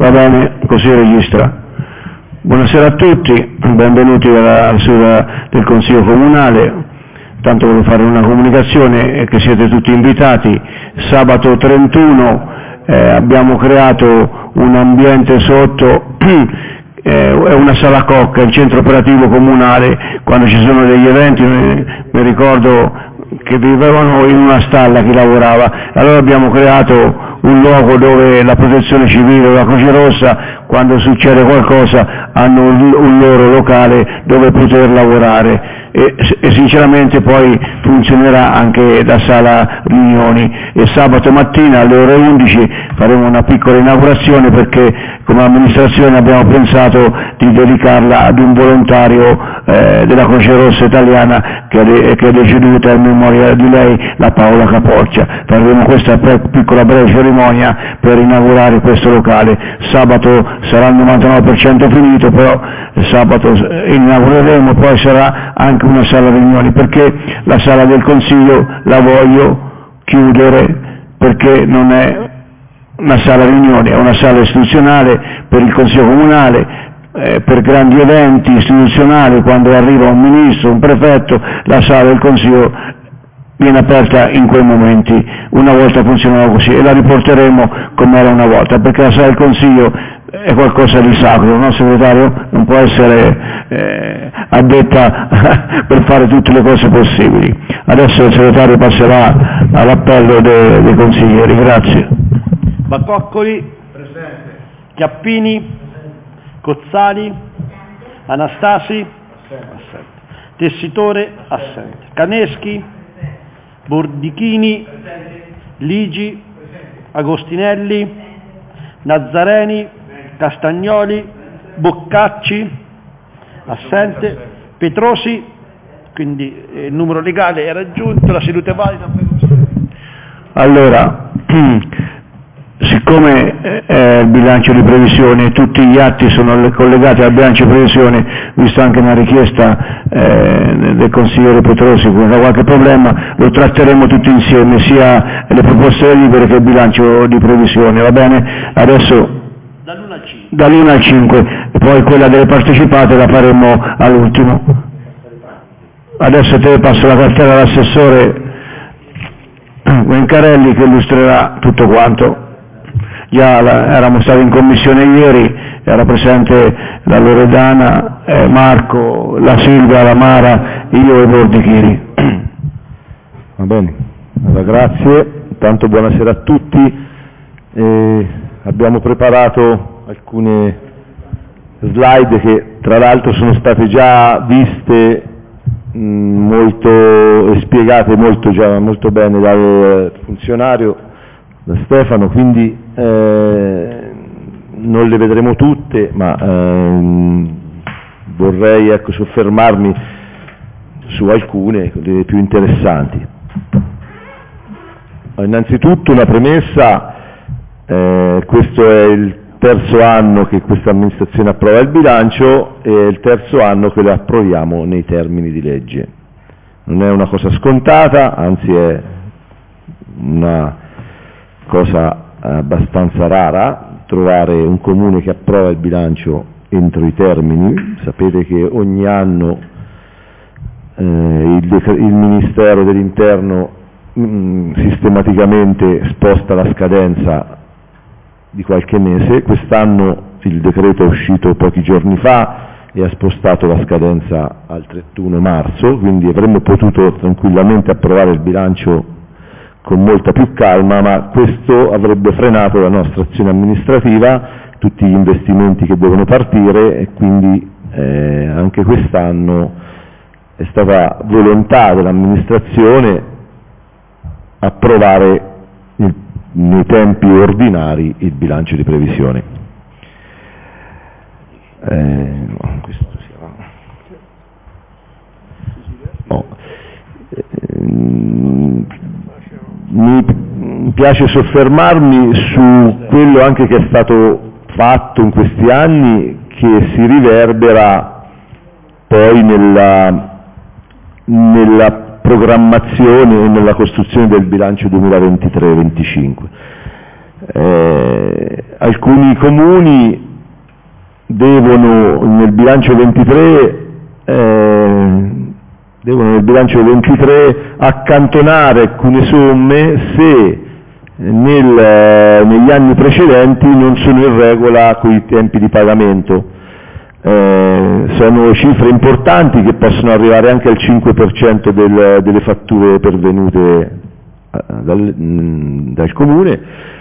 Va bene, così registra. Buonasera a tutti, benvenuti alla seduta del Consiglio Comunale. Tanto volevo fare una comunicazione che siete tutti invitati. Sabato 31 abbiamo creato un ambiente sotto, è una sala cocca, il centro operativo comunale. Quando ci sono degli eventi, mi ricordo che vivevano in una stalla chi lavorava, allora abbiamo creato un luogo dove la protezione civile o la Croce Rossa, quando succede qualcosa, hanno un loro locale dove poter lavorare e sinceramente poi funzionerà anche da sala riunioni. E sabato mattina alle ore 11 faremo una piccola inaugurazione, perché come amministrazione abbiamo pensato di dedicarla ad un volontario della Croce Rossa italiana che è deceduta, in memoria di lei, la Paola Capoccia. Faremo questa piccola breve cerimonia per inaugurare questo locale. Sabato sarà il 99% finito, però sabato inaugureremo, poi sarà anche una sala riunioni, perché la sala del Consiglio la voglio chiudere, perché non è una sala riunioni, è una sala istituzionale per il Consiglio Comunale, per grandi eventi istituzionali. Quando arriva un ministro, un prefetto, la sala del Consiglio viene aperta in quei momenti. Una volta funzionava così e la riporteremo come era una volta, perché la sala del Consiglio è qualcosa di sacro, no segretario? Non può essere addetta per fare tutte le cose possibili. Adesso il segretario passerà all'appello dei consiglieri. Grazie. Bacoccoli, presente. Chiappini, Cozzali, Anastasi, assente. Tessitore, assente. Caneschi, Bordichini, Ligi, Agostinelli, Nazzareni, Castagnoli, Boccacci, assente. Petrosi, quindi il numero legale è raggiunto, la seduta è valida. Allora, siccome il bilancio di previsione, tutti gli atti sono collegati al bilancio di previsione, visto anche una richiesta del consigliere Petrosi con qualche problema, lo tratteremo tutti insieme, sia le proposte delibere che il bilancio di previsione, va bene? Adesso dall'1 al 5, e poi quella delle partecipate la faremo all'ultimo. Adesso te passo la cartella all'assessore Vencarelli che illustrerà tutto quanto. Già eravamo stati in commissione ieri, era presente la Loredana, Marco, la Silvia, la Mara, io e Bordichini. Va bene, allora, grazie, intanto buonasera a tutti. Abbiamo preparato alcune slide che tra l'altro sono state già viste molto e spiegate molto bene dal funzionario, da Stefano, quindi non le vedremo tutte, ma vorrei soffermarmi su alcune, le più interessanti. Innanzitutto una premessa, questo è il terzo anno che questa amministrazione approva il bilancio e è il terzo anno che lo approviamo nei termini di legge. Non è una cosa scontata, anzi è una cosa abbastanza rara trovare un comune che approva il bilancio entro i termini. Sapete che ogni anno il Ministero dell'Interno sistematicamente sposta la scadenza di qualche mese. Quest'anno il decreto è uscito pochi giorni fa e ha spostato la scadenza al 31 marzo, quindi avremmo potuto tranquillamente approvare il bilancio con molta più calma, ma questo avrebbe frenato la nostra azione amministrativa, tutti gli investimenti che devono partire, e quindi anche quest'anno è stata volontà dell'amministrazione approvare nei tempi ordinari il bilancio di previsione. Mi piace soffermarmi su quello anche che è stato fatto in questi anni, che si riverbera poi nella programmazione e nella costruzione del bilancio 2023-25. Alcuni comuni devono nel bilancio 23 accantonare alcune somme se negli anni precedenti non sono in regola con i tempi di pagamento. Sono cifre importanti che possono arrivare anche al 5% delle fatture pervenute dal Comune.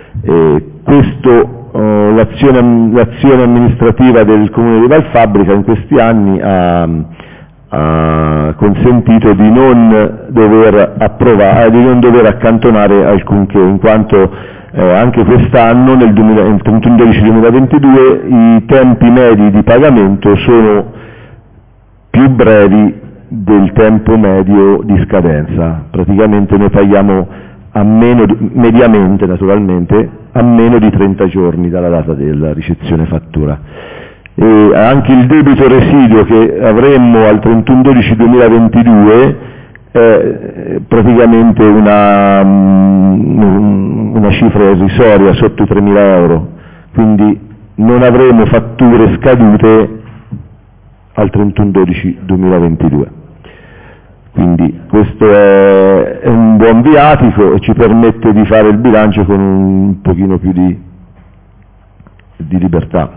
L'azione amministrativa del Comune di Valfabbrica in questi anni ha consentito di non dover accantonare alcunché, in quanto anche quest'anno, nel 31/12/2022, i tempi medi di pagamento sono più brevi del tempo medio di scadenza. Praticamente noi paghiamo mediamente, naturalmente, a meno di 30 giorni dalla data della ricezione fattura. E anche il debito residuo che avremmo al 31/12/2022 è praticamente una cifra irrisoria, sotto i 3.000 euro, quindi non avremo fatture scadute al 31/12/2022. Quindi questo è un buon viatico e ci permette di fare il bilancio con un pochino più di libertà.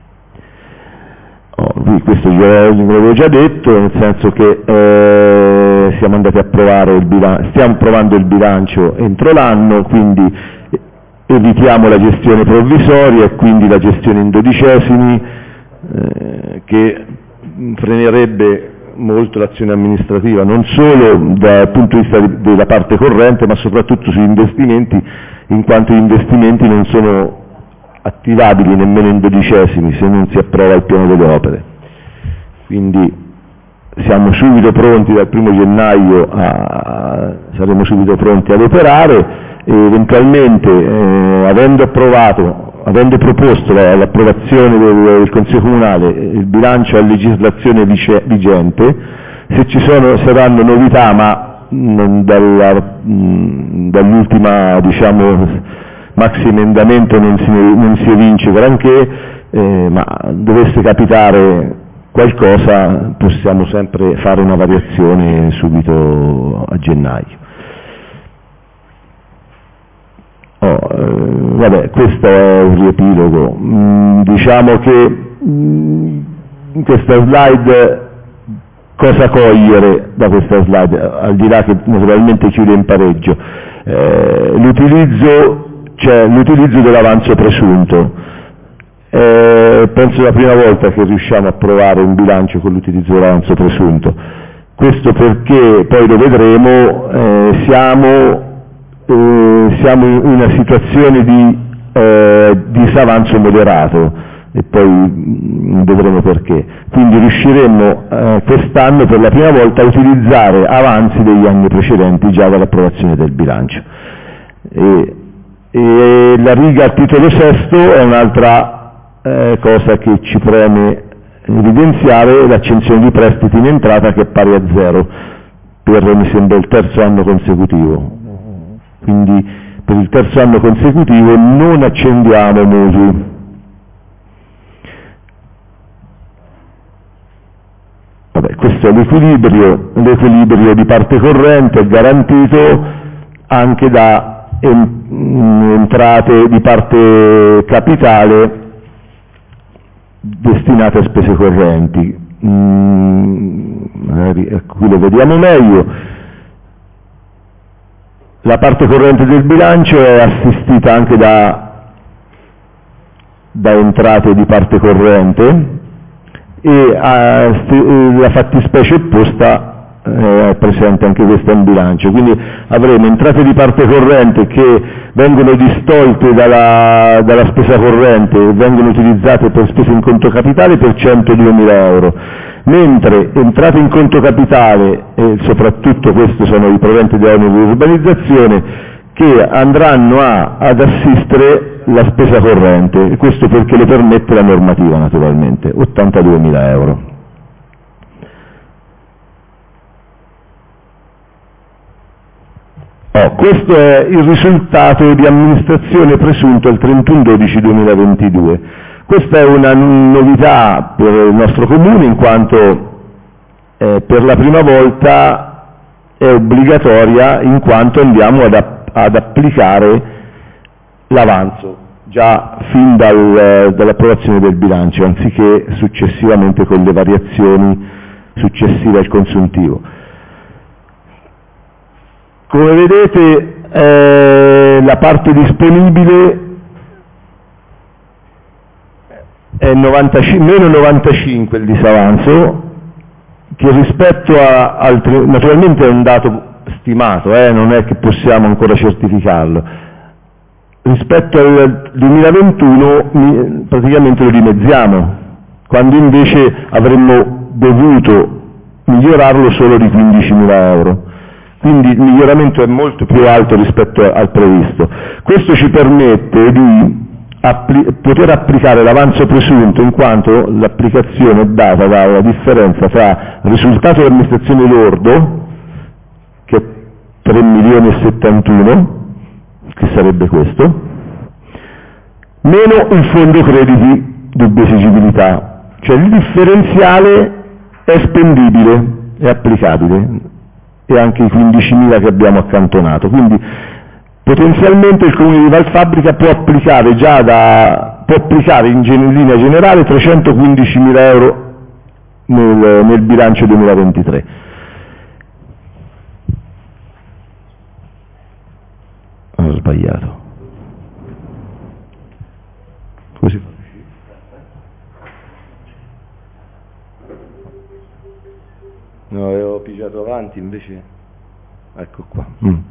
Questo l'avevo già detto, nel senso che stiamo approvando il bilancio entro l'anno, quindi evitiamo la gestione provvisoria e quindi la gestione in dodicesimi, che frenerebbe molto l'azione amministrativa, non solo dal punto di vista della parte corrente, ma soprattutto sugli investimenti, in quanto gli investimenti non sono attivabili nemmeno in dodicesimi se non si approva il piano delle opere. Quindi siamo subito pronti, dal 1 gennaio saremo subito pronti ad operare e eventualmente avendo proposto l'approvazione del Consiglio Comunale il bilancio a legislazione vigente, se ci saranno novità, ma dall'ultima maxi emendamento non si evince granché, ma dovesse capitare qualcosa possiamo sempre fare una variazione subito a gennaio. Questo è un riepilogo. Diciamo che in questa slide, cosa cogliere da questa slide, al di là che naturalmente chiude in pareggio? L'utilizzo dell'avanzo presunto. Penso la prima volta che riusciamo a approvare un bilancio con l'utilizzo dell'avanzo presunto. Questo perché, poi lo vedremo, siamo in una situazione di disavanzo moderato e poi vedremo perché. Quindi riusciremo quest'anno per la prima volta a utilizzare avanzi degli anni precedenti già dall'approvazione del bilancio. E la riga al titolo sesto è un'altra cosa che ci preme evidenziare, l'accensione di prestiti in entrata che è pari a 0 per, mi sembra, il terzo anno consecutivo. Quindi per il terzo anno consecutivo non accendiamo mutui. Questo è l'equilibrio di parte corrente, è garantito anche da entrate di parte capitale destinate a spese correnti. Magari qui lo vediamo meglio. La parte corrente del bilancio è assistita anche da entrate di parte corrente e la fattispecie opposta è presente anche questa in bilancio, quindi avremo entrate di parte corrente che vengono distolte dalla spesa corrente e vengono utilizzate per spese in conto capitale per 102.000 euro, mentre entrate in conto capitale, e soprattutto questi sono i proventi di oneri di urbanizzazione, che andranno ad assistere la spesa corrente, e questo perché lo permette la normativa naturalmente, 82.000 euro. Questo è il risultato di amministrazione presunto il 31/12/2022. Questa è una novità per il nostro Comune, in quanto per la prima volta è obbligatoria, in quanto andiamo ad applicare l'avanzo già fin dall'approvazione del bilancio, anziché successivamente con le variazioni successive al consuntivo. Come vedete la parte disponibile è meno 95 il disavanzo, che rispetto a altri, naturalmente è un dato stimato, non è che possiamo ancora certificarlo, rispetto al 2021 praticamente lo dimezziamo, quando invece avremmo dovuto migliorarlo solo di 15.000 euro. Quindi il miglioramento è molto più alto rispetto al previsto. Questo ci permette di poter applicare l'avanzo presunto, in quanto l'applicazione è data dalla differenza tra il risultato dell'amministrazione lordo, che è 3.071.000, che sarebbe questo, meno il fondo crediti dubbia esigibilità, cioè il differenziale è spendibile, è applicabile, e anche i 15.000 che abbiamo accantonato. Quindi potenzialmente il Comune di Valfabbrica può applicare in linea generale 315.000 euro nel bilancio 2023. Ho sbagliato. Come si fa? No, avevo pigiato avanti, invece ecco qua.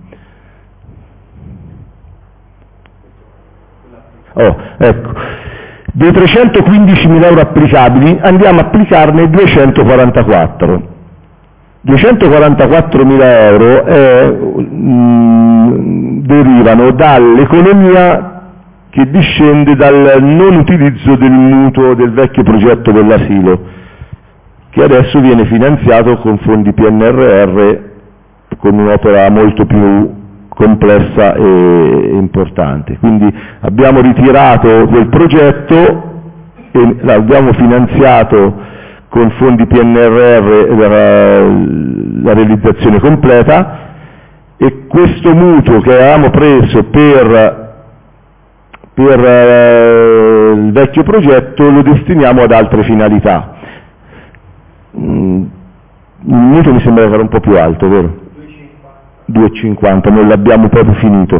Ecco, dei 315.000 euro applicabili andiamo a applicarne 244. 244.000 euro derivano dall'economia che discende dal non utilizzo del mutuo del vecchio progetto dell'asilo, che adesso viene finanziato con fondi PNRR, con un'opera molto più complessa e importante. Quindi abbiamo ritirato quel progetto e l'abbiamo finanziato con fondi PNRR la realizzazione completa, e questo mutuo che avevamo preso per il vecchio progetto lo destiniamo ad altre finalità. Il mutuo mi sembra che era un po' più alto, vero? 2,50, non l'abbiamo proprio finito.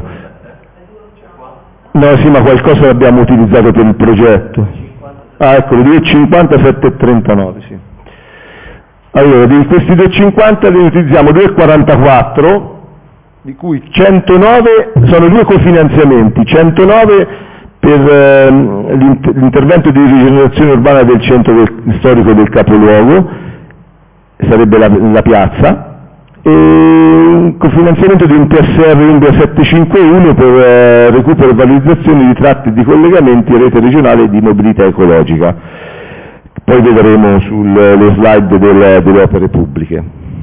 No, sì, ma qualcosa l'abbiamo utilizzato per il progetto. Eccolo, 2,50, 7,39, sì. Allora, di questi 2,50 ne utilizziamo 2,44, di cui 109 sono due cofinanziamenti, 109 per l'intervento di rigenerazione urbana del centro storico del capoluogo, sarebbe la piazza, e un cofinanziamento di un PSR Umbria 751 per recupero e valorizzazione di tratti di collegamenti e rete regionale di mobilità ecologica. Poi vedremo sulle slide delle opere pubbliche.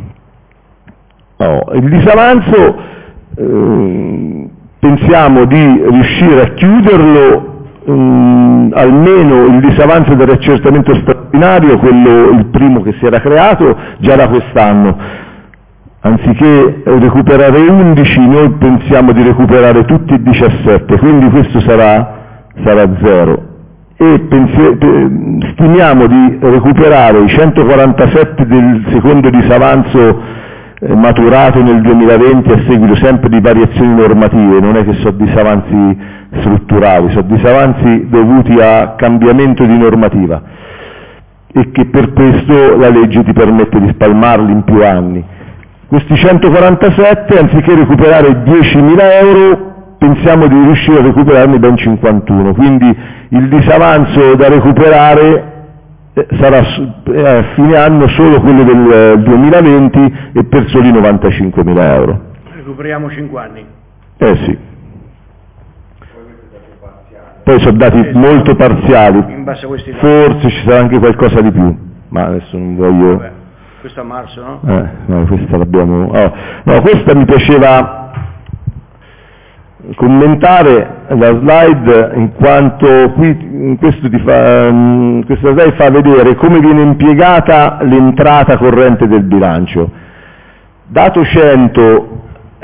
Il disavanzo pensiamo di riuscire a chiuderlo, almeno il disavanzo del riaccertamento straordinario, quello il primo che si era creato, già da quest'anno. Anziché recuperare 11, noi pensiamo di recuperare tutti i 17, quindi questo sarà 0. E stimiamo di recuperare i 147 del secondo disavanzo maturato nel 2020 a seguito sempre di variazioni normative, non è che sono disavanzi strutturali, sono disavanzi dovuti a cambiamento di normativa, e che per questo la legge ti permette di spalmarli in più anni. Questi 147, anziché recuperare 10.000 euro, pensiamo di riuscire a recuperarne ben 51, quindi il disavanzo da recuperare sarà a fine anno solo quello del 2020 e per soli 95.000 euro. Recuperiamo 5 anni. Sì. Poi sono dati molto parziali, In base a questi forse ci sarà anche qualcosa di più, ma adesso non voglio... Questo a marzo, no? No, questa l'abbiamo... No, questa mi piaceva commentare la slide, in quanto qui questa slide fa vedere come viene impiegata l'entrata corrente del bilancio. Dato 100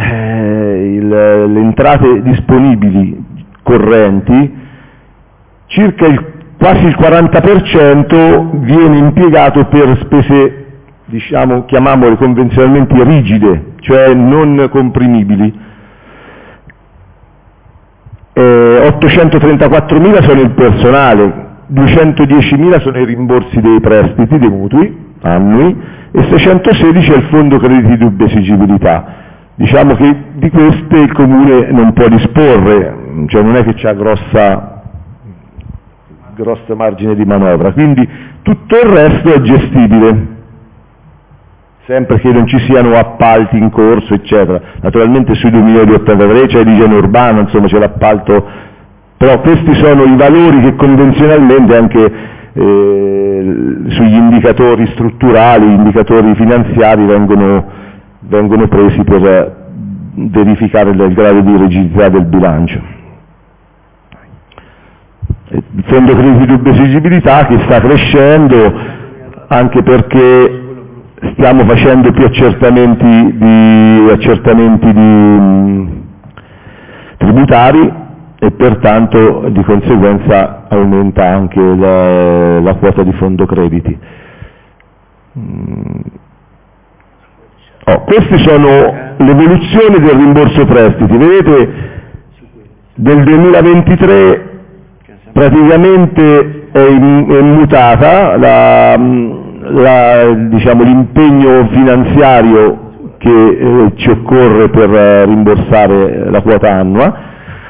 le entrate disponibili correnti, circa quasi il 40% viene impiegato per spese, diciamo, chiamiamole convenzionalmente rigide, cioè non comprimibili. 834.000 sono il personale, 210.000 sono i rimborsi dei prestiti, dei mutui annui, e 616 è il fondo crediti di dubbia esigibilità. Diciamo che di queste il Comune non può disporre, cioè non è che c'ha grossa margine di manovra, quindi tutto il resto è gestibile, sempre che non ci siano appalti in corso, eccetera. Naturalmente sui 2083 c'è l'igiene urbana, insomma c'è l'appalto, però questi sono i valori che convenzionalmente anche sugli indicatori strutturali, gli indicatori finanziari vengono presi per verificare il grado di rigidità del bilancio. Il fondo crediti di dubbia esigibilità che sta crescendo anche perché stiamo facendo più accertamenti tributari e pertanto di conseguenza aumenta anche la quota di fondo crediti. Queste sono l'evoluzione del rimborso prestiti. Vedete, del 2023 praticamente è immutata diciamo, l'impegno finanziario che ci occorre per rimborsare la quota annua.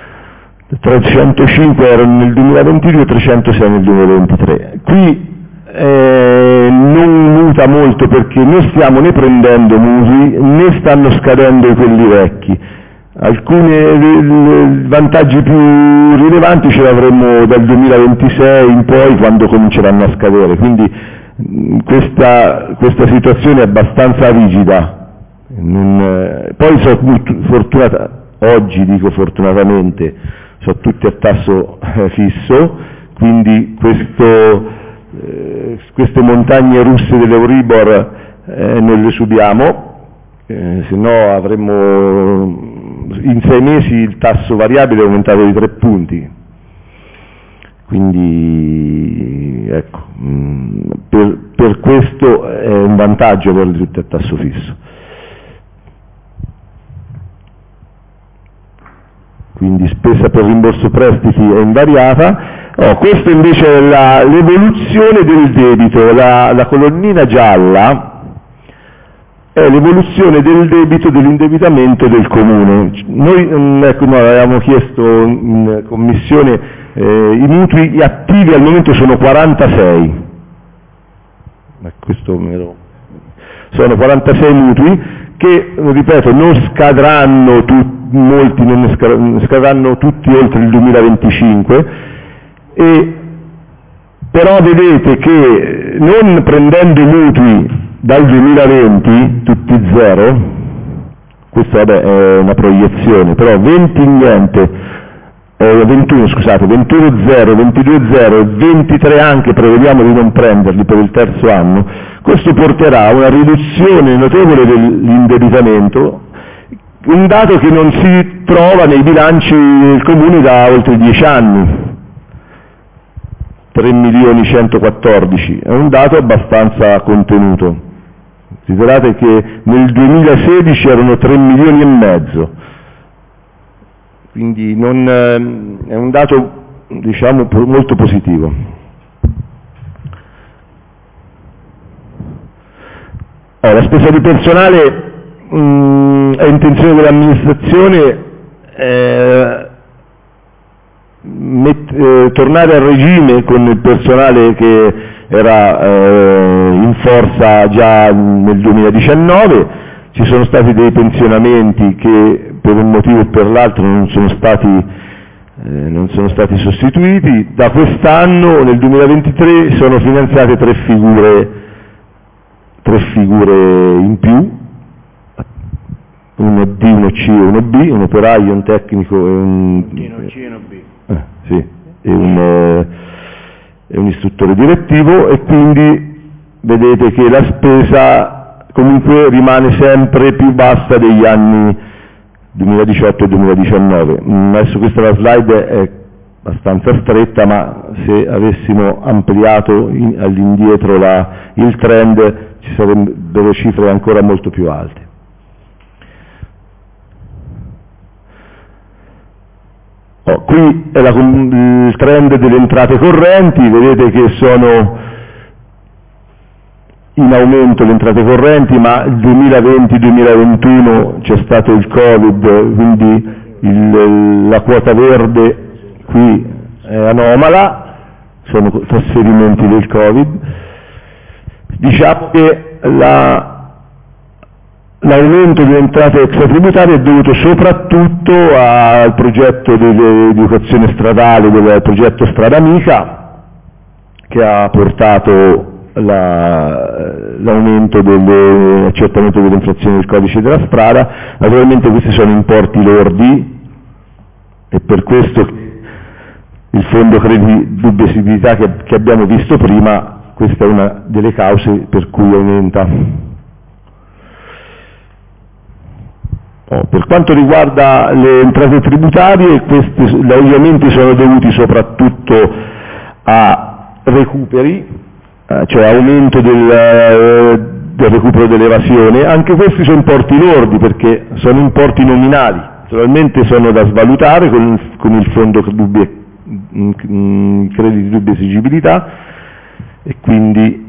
305 erano nel 2022 e 306 nel 2023. Qui non muta molto perché non stiamo né prendendo mutui né stanno scadendo quelli vecchi. Alcuni vantaggi più rilevanti ce li avremo dal 2026 in poi, quando cominceranno a scadere, quindi questa situazione è abbastanza rigida. Poi oggi dico fortunatamente, sono tutti a tasso fisso, quindi queste montagne russe dell'Euribor non le subiamo, se no avremmo in 6 mesi il tasso variabile è aumentato di 3 punti, quindi ecco, per questo è un vantaggio averli tutti a tasso fisso. Quindi spesa per rimborso prestiti è invariata. Questo invece è l'evoluzione del debito, la colonnina gialla è l'evoluzione del debito, dell'indebitamento del Comune. Noi avevamo chiesto in commissione i mutui attivi al momento sono 46, sono 46 mutui che, ripeto, non scadranno molti non scadranno tutti oltre il 2025, però vedete che non prendendo mutui dal 2020 tutti zero, questa è una proiezione, però 21 0, 22 0 e 23 anche prevediamo di non prenderli per il terzo anno, questo porterà a una riduzione notevole dell'indebitamento, un dato che non si trova nei bilanci del Comune da oltre 10 anni, 3.114.000, è un dato abbastanza contenuto. Considerate che nel 2016 erano 3,5 milioni, quindi è un dato, diciamo, molto positivo. La spesa di personale è intenzione dell'amministrazione tornare a regime con il personale che era in forza già nel 2019, ci sono stati dei pensionamenti che per un motivo o per l'altro non sono stati sostituiti. Da quest'anno, nel 2023, sono finanziate 3 figure in più, uno D, uno C e uno B, un operaio, un tecnico e un C e uno B. Sì, e un istruttore direttivo, e quindi vedete che la spesa comunque rimane sempre più bassa degli anni 2018 e 2019. Adesso questa la slide è abbastanza stretta, ma se avessimo ampliato all'indietro il trend ci sarebbero cifre ancora molto più alte. Qui è il trend delle entrate correnti, vedete che sono in aumento le entrate correnti, ma il 2020-2021 c'è stato il Covid, quindi la quota verde qui è anomala, sono trasferimenti del Covid. Diciamo che l'aumento delle entrate extratributarie è dovuto soprattutto al progetto di educazione stradale, del progetto Strada Amica, che ha portato l'aumento dell'accertamento delle infrazioni del codice della strada. Naturalmente questi sono importi lordi, e per questo il fondo crediti dubbia esigibilità che abbiamo visto prima, questa è una delle cause per cui aumenta. Per quanto riguarda le entrate tributarie, gli aumenti sono dovuti soprattutto a recuperi, cioè aumento del recupero dell'evasione. Anche questi sono importi lordi perché sono importi nominali, naturalmente sono da svalutare con il fondo crediti dubbia esigibilità, e quindi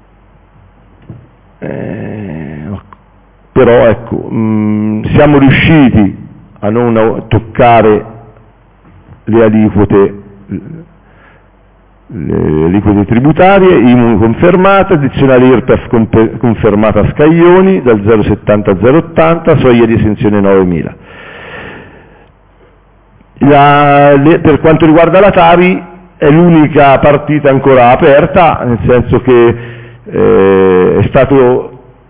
però ecco, siamo riusciti a non toccare le aliquote tributarie, IMU confermata, addizionale IRPEF confermata a scaglioni dal 0,70 a 0,80, soglia di esenzione 9.000. Per quanto riguarda la Tari è l'unica partita ancora aperta, nel senso che è stato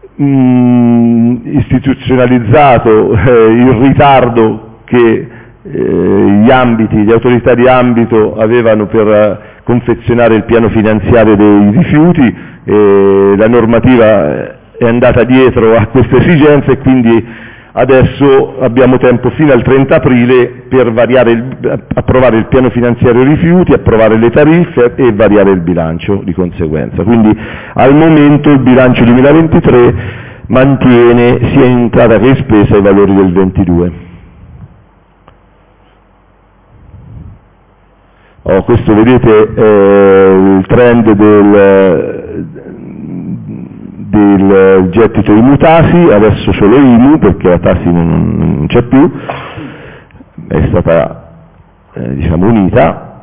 istituzionalizzato il ritardo che le autorità di ambito avevano per confezionare il piano finanziario dei rifiuti, la normativa è andata dietro a queste esigenze, e quindi adesso abbiamo tempo fino al 30 aprile per approvare il piano finanziario rifiuti, approvare le tariffe e variare il bilancio di conseguenza. Quindi al momento il bilancio 2023 mantiene sia in entrata che in spesa i valori del 22. Questo vedete il trend del gettito IMU Tasi, adesso solo IMU perché la Tasi non c'è più, è stata unita.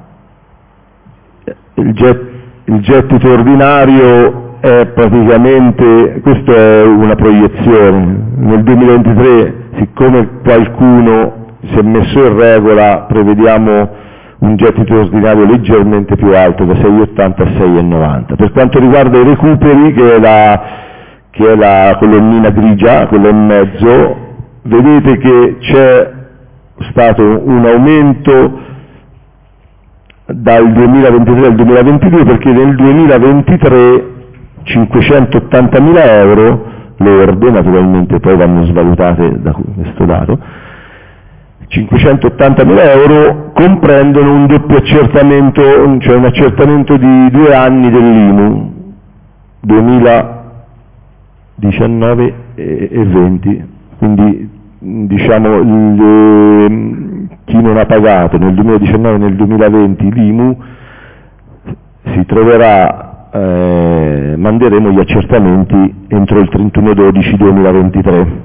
Il gettito ordinario è praticamente, questa è una proiezione, nel 2023 siccome qualcuno si è messo in regola prevediamo un gettito ordinario leggermente più alto, da 6,80 a 6,90. Per quanto riguarda i recuperi, che è la colonnina grigia, quella in mezzo, vedete che c'è stato un aumento dal 2023 al 2022, perché nel 2023 580.000 euro lorde, naturalmente poi vanno svalutate da questo dato, 580.000 euro comprendono un doppio accertamento, cioè un accertamento di 2 anni dell'IMU, 2019 e 20, quindi chi non ha pagato nel 2019 e nel 2020 l'IMU si troverà, manderemo gli accertamenti entro il 31/12/2023.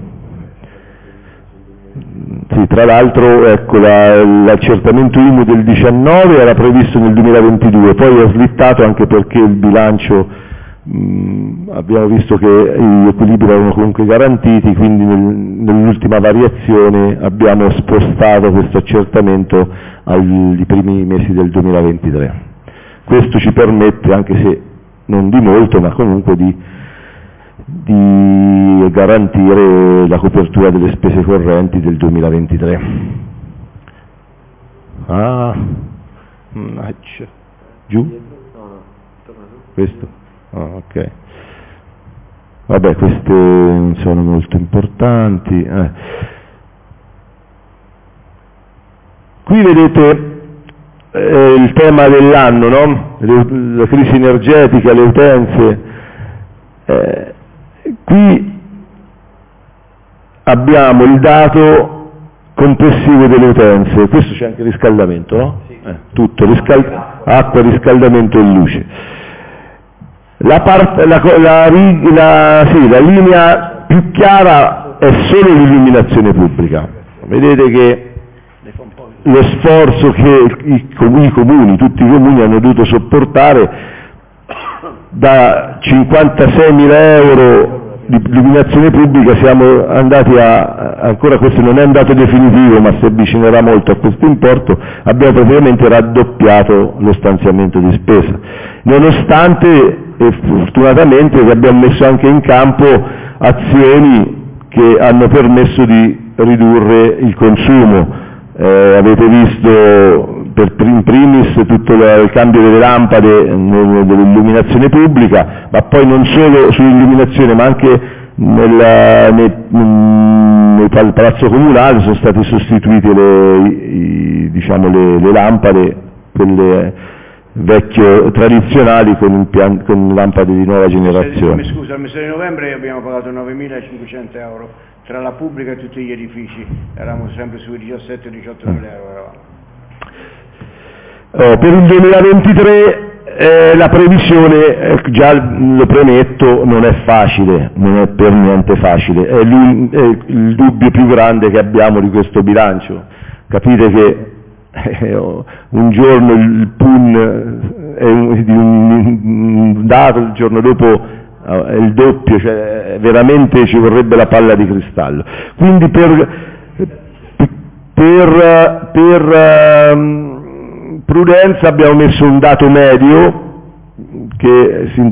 Sì, tra l'altro ecco, l'accertamento IMU del 19 era previsto nel 2022, poi è slittato anche perché il bilancio, abbiamo visto che gli equilibri erano comunque garantiti, quindi nell'ultima variazione abbiamo spostato questo accertamento ai primi mesi del 2023. Questo ci permette, anche se non di molto, ma comunque di di garantire la copertura delle spese correnti del 2023. Giù? Questo? Ok. Vabbè, queste non sono molto importanti. Qui vedete il tema dell'anno, no? La crisi energetica, le utenze. Qui abbiamo il dato complessivo delle utenze, questo c'è anche riscaldamento, no? Sì. Tutto, acqua, riscaldamento e luce. La linea più chiara è solo l'illuminazione pubblica. Vedete che lo sforzo che i comuni, tutti i comuni hanno dovuto sopportare da 56.000 euro di illuminazione pubblica siamo andati ancora questo non è un dato definitivo ma si avvicinerà molto a questo importo, abbiamo praticamente raddoppiato lo stanziamento di spesa, nonostante e fortunatamente che abbiamo messo anche in campo azioni che hanno permesso di ridurre il consumo. Avete visto in primis tutto il cambio delle lampade dell'illuminazione pubblica, ma poi non solo sull'illuminazione ma anche nel palazzo comunale sono state sostituite le lampade, quelle vecchio tradizionali con lampade di nuova generazione. Scusa, al mese di novembre abbiamo pagato 9.500 euro tra la pubblica e tutti gli edifici, eravamo sempre sui 17-18 mila euro. Per il 2023 la previsione, già lo premetto, non è facile, non è per niente facile, è il dubbio più grande che abbiamo di questo bilancio. Capite che un giorno il PUN è di un dato, il giorno dopo è il doppio, cioè veramente ci vorrebbe la palla di cristallo. Quindi per prudenza abbiamo messo un dato medio che si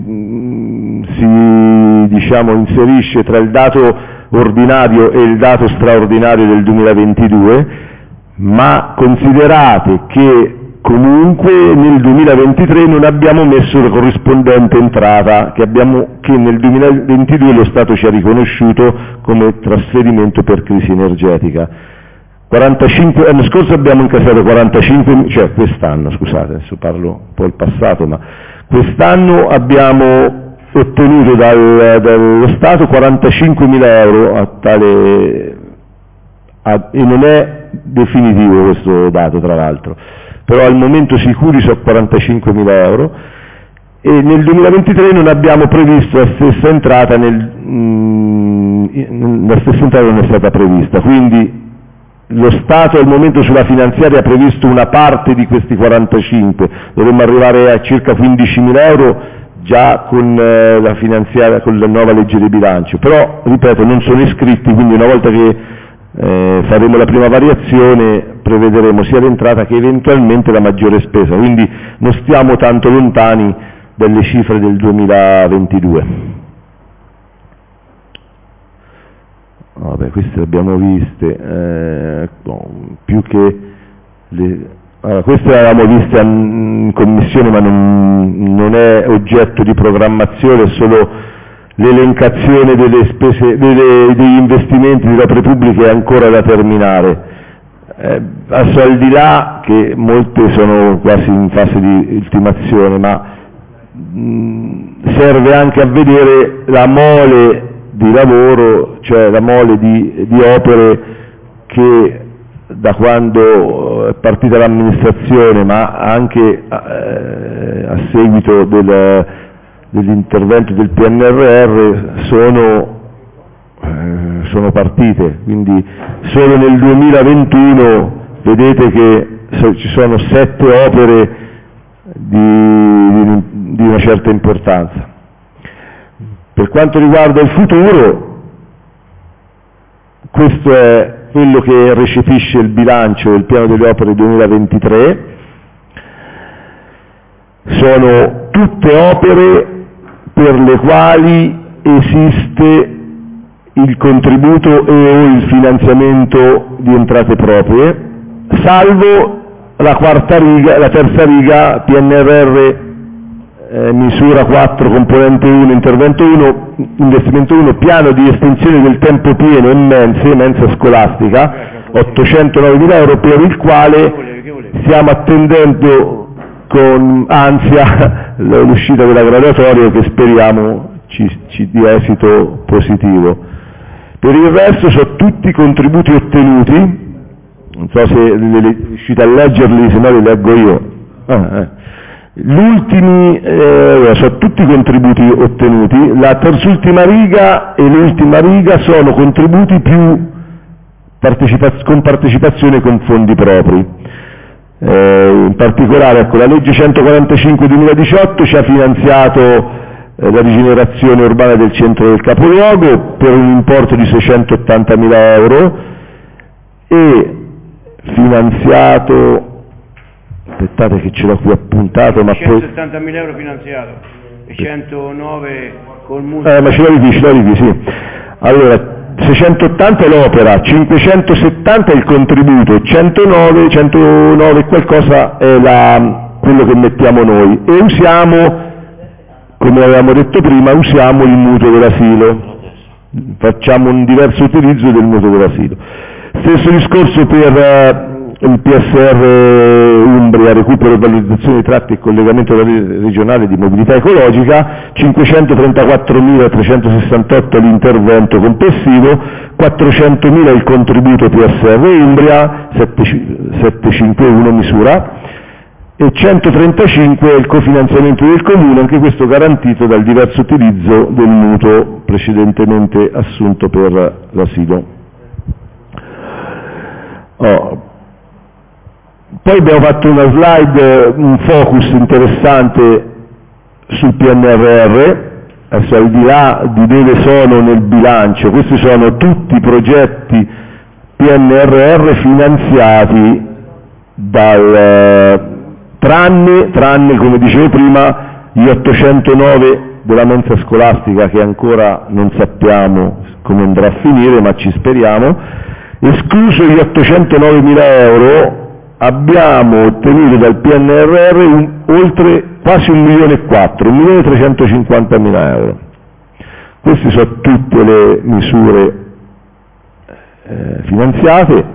inserisce tra il dato ordinario e il dato straordinario del 2022, ma considerate che comunque nel 2023 non abbiamo messo la corrispondente entrata che nel 2022 lo Stato ci ha riconosciuto come trasferimento per crisi energetica. L'anno scorso abbiamo incassato 45, cioè quest'anno, scusate, adesso parlo un po' il passato, ma quest'anno abbiamo ottenuto dallo Stato 45.000 euro e non è definitivo questo dato tra l'altro, però al momento sicuri sono 45.000 euro e nel 2023 non abbiamo previsto la stessa entrata, la stessa entrata non è stata prevista, quindi lo Stato al momento sulla finanziaria ha previsto una parte di questi 45, dovremmo arrivare a circa 15.000 euro già con la finanziaria, con la nuova legge di bilancio, però ripeto non sono iscritti, quindi una volta che faremo la prima variazione prevederemo sia l'entrata che eventualmente la maggiore spesa, quindi non stiamo tanto lontani dalle cifre del 2022. Vabbè, queste le abbiamo viste, più che queste le avevamo viste in commissione ma non è oggetto di programmazione, è solo l'elencazione delle spese, degli investimenti delle opere pubbliche è ancora da terminare. Al di là che molte sono quasi in fase di ultimazione, ma serve anche a vedere la mole di lavoro, cioè la mole di opere che da quando è partita l'amministrazione, ma anche a seguito dell'intervento del PNRR sono partite, quindi solo nel 2021 vedete che ci sono 7 opere di una certa importanza. Per quanto riguarda il futuro, questo è quello che recepisce il bilancio del piano delle opere 2023, sono tutte opere per le quali esiste il contributo e o il finanziamento di entrate proprie, salvo la quarta riga, la terza riga, PNRR misura 4, componente 1, intervento 1, investimento 1, piano di estensione del tempo pieno e mensa scolastica, 809.000 euro, per il quale stiamo attendendo con ansia l'uscita della graduatoria, che speriamo ci dia esito positivo. Per il resto sono tutti tutti ottenuti, non so se riuscite a leggerli, se no li leggo io. Sono tutti contributi ottenuti, la terz'ultima riga e l'ultima riga sono contributi più con partecipazione con fondi propri. In particolare, ecco, la legge 145/2018 ci ha finanziato la rigenerazione urbana del centro del capoluogo per un importo di 680.000 euro e finanziato, aspettate che ce l'ho qui appuntato, ma 170.000 euro finanziato e 109 col mutuo. Ma ce l'ho qui, sì. Allora, 680 è l'opera, 570 è il contributo, 109 qualcosa è quello che mettiamo noi, e usiamo, come avevamo detto prima, usiamo il mutuo dell'asilo, facciamo un diverso utilizzo del mutuo dell'asilo. Stesso discorso per il PSR Umbria, recupero e valorizzazione di tratti e collegamento regionale di mobilità ecologica, 534.368 l'intervento complessivo, 400.000 il contributo PSR Umbria, 751 misura, e 135 il cofinanziamento del Comune, anche questo garantito dal diverso utilizzo del mutuo precedentemente assunto per l'asilo. Poi abbiamo fatto una slide, un focus interessante sul PNRR, adesso al di là di dove sono nel bilancio, questi sono tutti i progetti PNRR finanziati tranne, come dicevo prima, gli 809 della mensa scolastica, che ancora non sappiamo come andrà a finire, ma ci speriamo. Escluso gli 809.000 euro, abbiamo ottenuto dal PNRR oltre quasi 1.350.000 euro. Queste sono tutte le misure finanziate.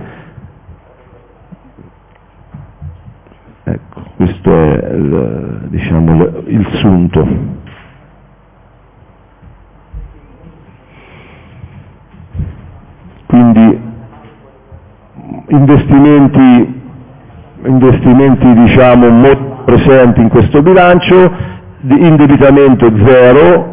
Ecco, questo è il sunto. Quindi investimenti diciamo molto presenti in questo bilancio, di indebitamento zero.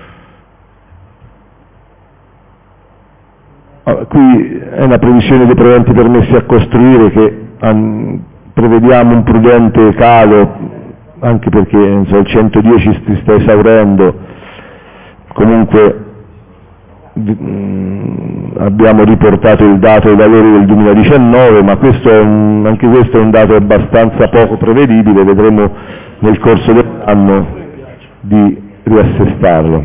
Qui è una previsione dei proventi permessi a costruire, che prevediamo un prudente calo, anche perché il 110 si sta esaurendo. Comunque abbiamo riportato il dato dei valori del 2019, ma anche questo è un dato abbastanza poco prevedibile, vedremo nel corso dell'anno di riassestarlo.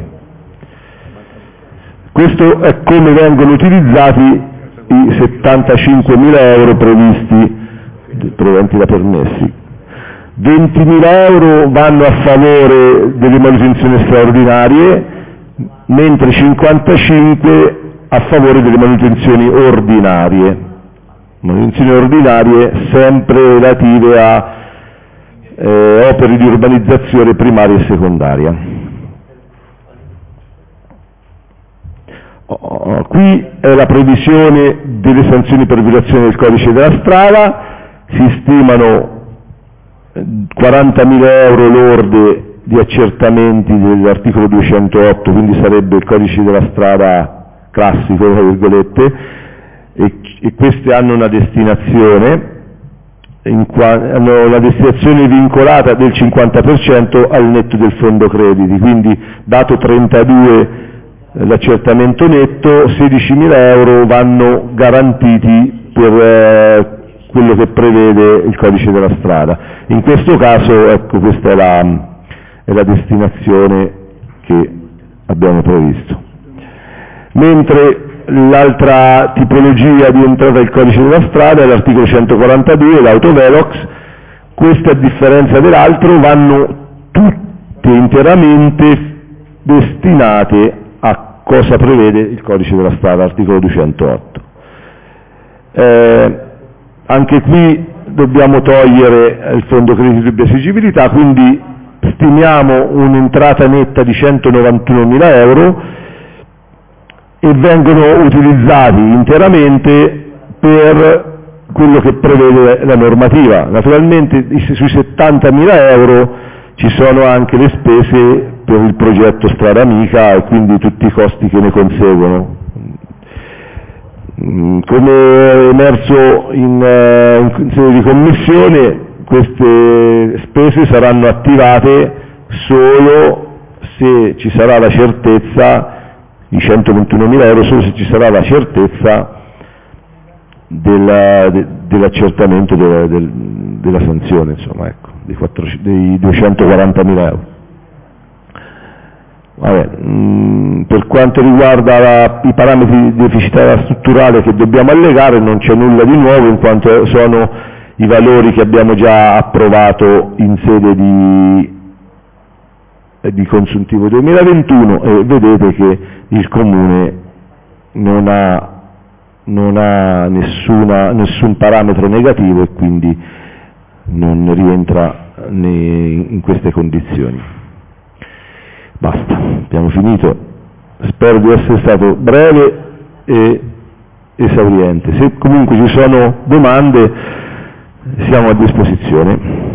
Questo è come vengono utilizzati i 75.000 euro previsti, proventi da permessi. 20.000 euro vanno a favore delle manutenzioni straordinarie, mentre 55 a favore delle manutenzioni ordinarie. Manutenzioni ordinarie sempre relative a opere di urbanizzazione primaria e secondaria. Qui è la previsione delle sanzioni per violazione del codice della strada, si stimano 40.000 euro lorde di accertamenti dell'articolo 208, quindi sarebbe il codice della strada classico, tra virgolette, e queste hanno una destinazione, hanno la destinazione vincolata del 50% al netto del fondo crediti, quindi dato 32 l'accertamento netto, 16.000 euro vanno garantiti per quello che prevede il codice della strada. In questo caso, ecco, questa è la destinazione che abbiamo previsto. Mentre l'altra tipologia di entrata del codice della strada è l'articolo 142, l'autovelox. Queste, a differenza dell'altro, vanno tutte interamente destinate a cosa prevede il codice della strada, articolo 208. Anche qui dobbiamo togliere il fondo credito di esigibilità, quindi stimiamo un'entrata netta di 191.000 euro e vengono utilizzati interamente per quello che prevede la normativa. Naturalmente sui 70.000 euro ci sono anche le spese per il progetto Strada Amica e quindi tutti i costi che ne conseguono. Come è emerso in sede di commissione, queste spese saranno attivate solo se ci sarà la certezza, i 121.000 euro, solo se ci sarà la certezza dell'accertamento della sanzione, insomma, ecco, dei 240.000 euro. Vabbè, per quanto riguarda i parametri di deficitaria strutturale che dobbiamo allegare, non c'è nulla di nuovo, in quanto sono i valori che abbiamo già approvato in sede di consuntivo 2021, e vedete che il Comune non ha nessun parametro negativo e quindi non rientra in queste condizioni. Basta, abbiamo finito. Spero di essere stato breve e esauriente. Se comunque ci sono domande, siamo a disposizione.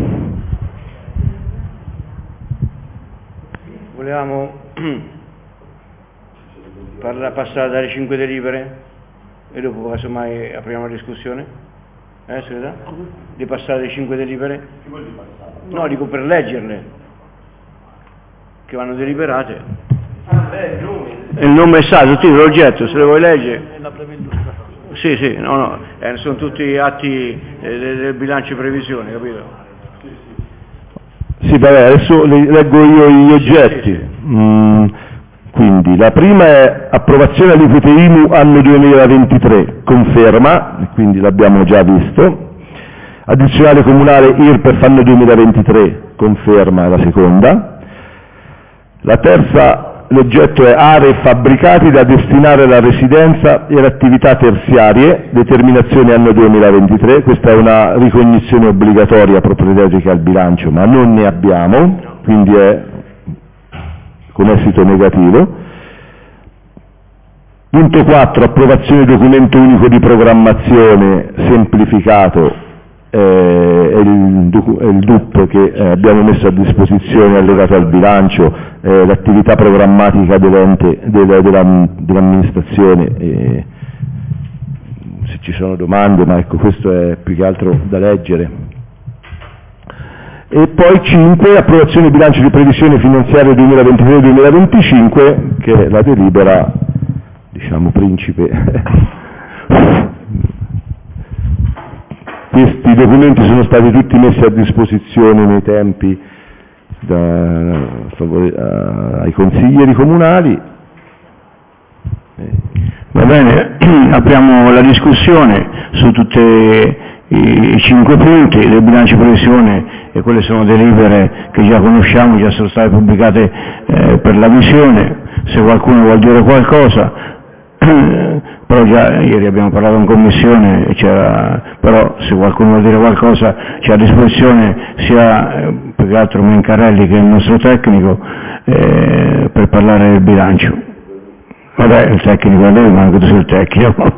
Volevamo passare dalle 5 delibere e dopo casomai apriamo la discussione? Scusa? Di passare le 5 delibere? No, dico per leggerle, che vanno deliberate. Il nome esatto, il titolo, l'oggetto, se le vuoi leggere. Sì, no, sono tutti atti del bilancio di previsione, capito? Sì, vabbè, adesso leggo io gli oggetti. Sì. Quindi la prima è approvazione aliquote IMU anno 2023, conferma, quindi l'abbiamo già visto. Addizionale comunale IRPEF anno 2023, conferma, è la seconda. La terza, l'oggetto è aree e fabbricati da destinare alla residenza e alle attività terziarie, determinazione anno 2023, questa è una ricognizione obbligatoria propedeutica al bilancio, ma non ne abbiamo, quindi è con esito negativo. Punto 4, approvazione documento unico di programmazione semplificato, è il DUP che abbiamo messo a disposizione allegato al bilancio, l'attività programmatica dell'amministrazione, se ci sono domande, ma ecco, questo è più che altro da leggere. E poi 5, approvazione bilancio di previsione finanziaria 2023-2025, che è la delibera, diciamo, principe. Questi documenti sono stati tutti messi a disposizione nei tempi ai consiglieri comunali. Va bene, apriamo la discussione su tutti i 5 punti del bilancio di previsione, e quelle sono delibere che già conosciamo, già sono state pubblicate per la visione. Se qualcuno vuol dire qualcosa, però già ieri abbiamo parlato in commissione, però se qualcuno vuol dire qualcosa c'è a disposizione sia più che altro Mencarelli che il nostro tecnico per parlare del bilancio. Vabbè, il tecnico è lei, ma anche tu sei il tecnico.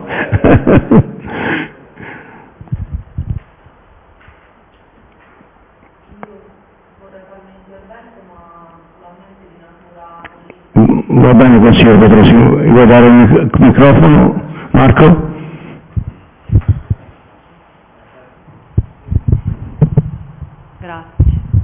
Va bene, consigliere Petrosi, vuoi dare il microfono? Marco? Grazie.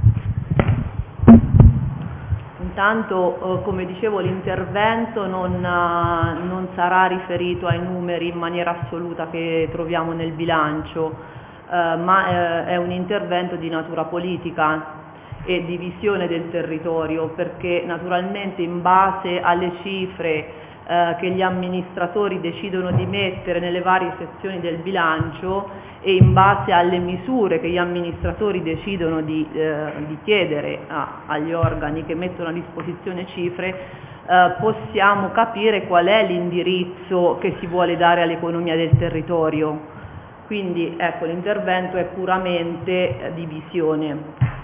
Intanto, come dicevo, l'intervento non sarà riferito ai numeri in maniera assoluta che troviamo nel bilancio, ma è un intervento di natura politica. e di visione del territorio, perché naturalmente in base alle cifre che gli amministratori decidono di mettere nelle varie sezioni del bilancio e in base alle misure che gli amministratori decidono di chiedere agli organi che mettono a disposizione cifre, possiamo capire qual è l'indirizzo che si vuole dare all'economia del territorio. Quindi ecco, l'intervento è puramente di visione.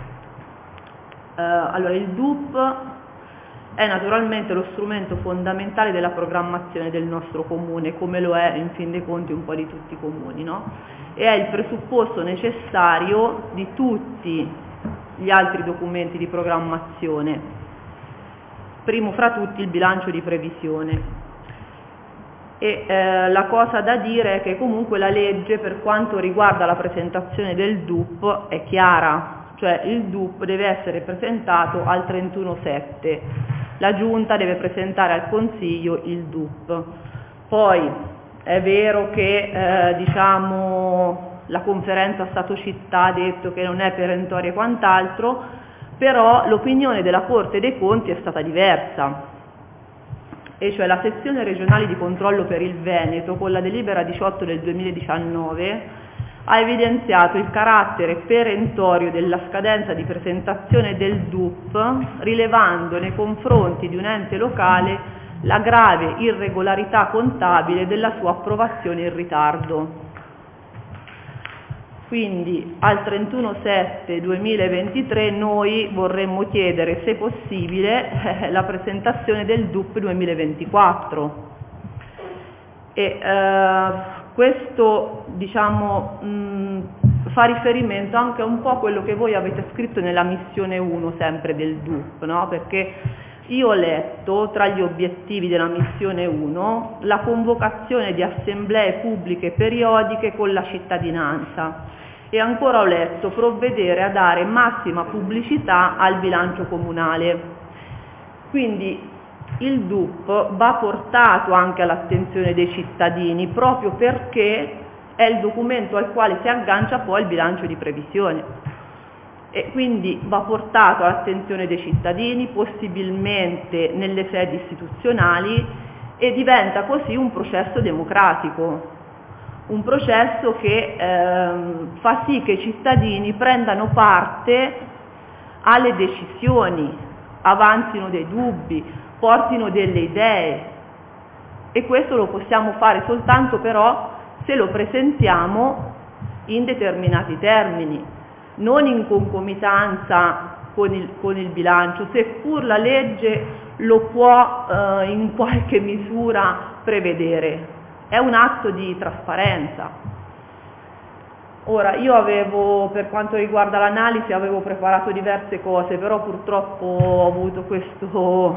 Allora, il DUP è naturalmente lo strumento fondamentale della programmazione del nostro comune, come lo è in fin dei conti un po' di tutti i comuni, no? E è il presupposto necessario di tutti gli altri documenti di programmazione, primo fra tutti il bilancio di previsione. E la cosa da dire è che comunque la legge, per quanto riguarda la presentazione del DUP, è chiara, cioè il DUP deve essere presentato al 31/7, la Giunta deve presentare al Consiglio il DUP. Poi è vero che la conferenza Stato-Città ha detto che non è perentoria e quant'altro, però l'opinione della Corte dei Conti è stata diversa, e cioè la sezione regionale di controllo per il Veneto, con la delibera 18 del 2019, ha evidenziato il carattere perentorio della scadenza di presentazione del DUP, rilevando nei confronti di un ente locale la grave irregolarità contabile della sua approvazione in ritardo. Quindi al 31/7/2023 noi vorremmo chiedere, se possibile, la presentazione del DUP 2024. E questo fa riferimento anche un po' a quello che voi avete scritto nella missione 1 sempre del DUP, no? Perché io ho letto tra gli obiettivi della missione 1 la convocazione di assemblee pubbliche periodiche con la cittadinanza, e ancora ho letto provvedere a dare massima pubblicità al bilancio comunale. Quindi il DUP va portato anche all'attenzione dei cittadini, proprio perché è il documento al quale si aggancia poi il bilancio di previsione, e quindi va portato all'attenzione dei cittadini, possibilmente nelle sedi istituzionali, e diventa così un processo democratico, un processo che fa sì che i cittadini prendano parte alle decisioni, avanzino dei dubbi, portino delle idee, e questo lo possiamo fare soltanto però se lo presentiamo in determinati termini, non in concomitanza con il bilancio, seppur la legge lo può in qualche misura prevedere. È un atto di trasparenza. Ora, io avevo, per quanto riguarda l'analisi, avevo preparato diverse cose, però purtroppo ho avuto questo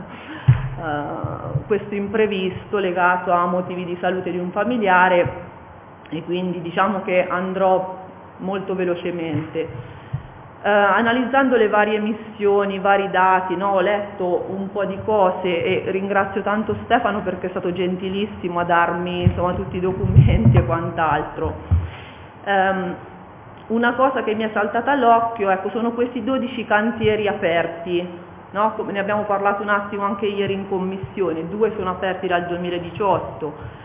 imprevisto legato a motivi di salute di un familiare, e quindi diciamo che andrò molto velocemente. Analizzando le varie missioni, i vari dati, no, ho letto un po' di cose, e ringrazio tanto Stefano perché è stato gentilissimo a darmi tutti i documenti e quant'altro. Una cosa che mi è saltata all'occhio, ecco, sono questi 12 cantieri aperti, no? Ne abbiamo parlato un attimo anche ieri in commissione, 2 sono aperti dal 2018.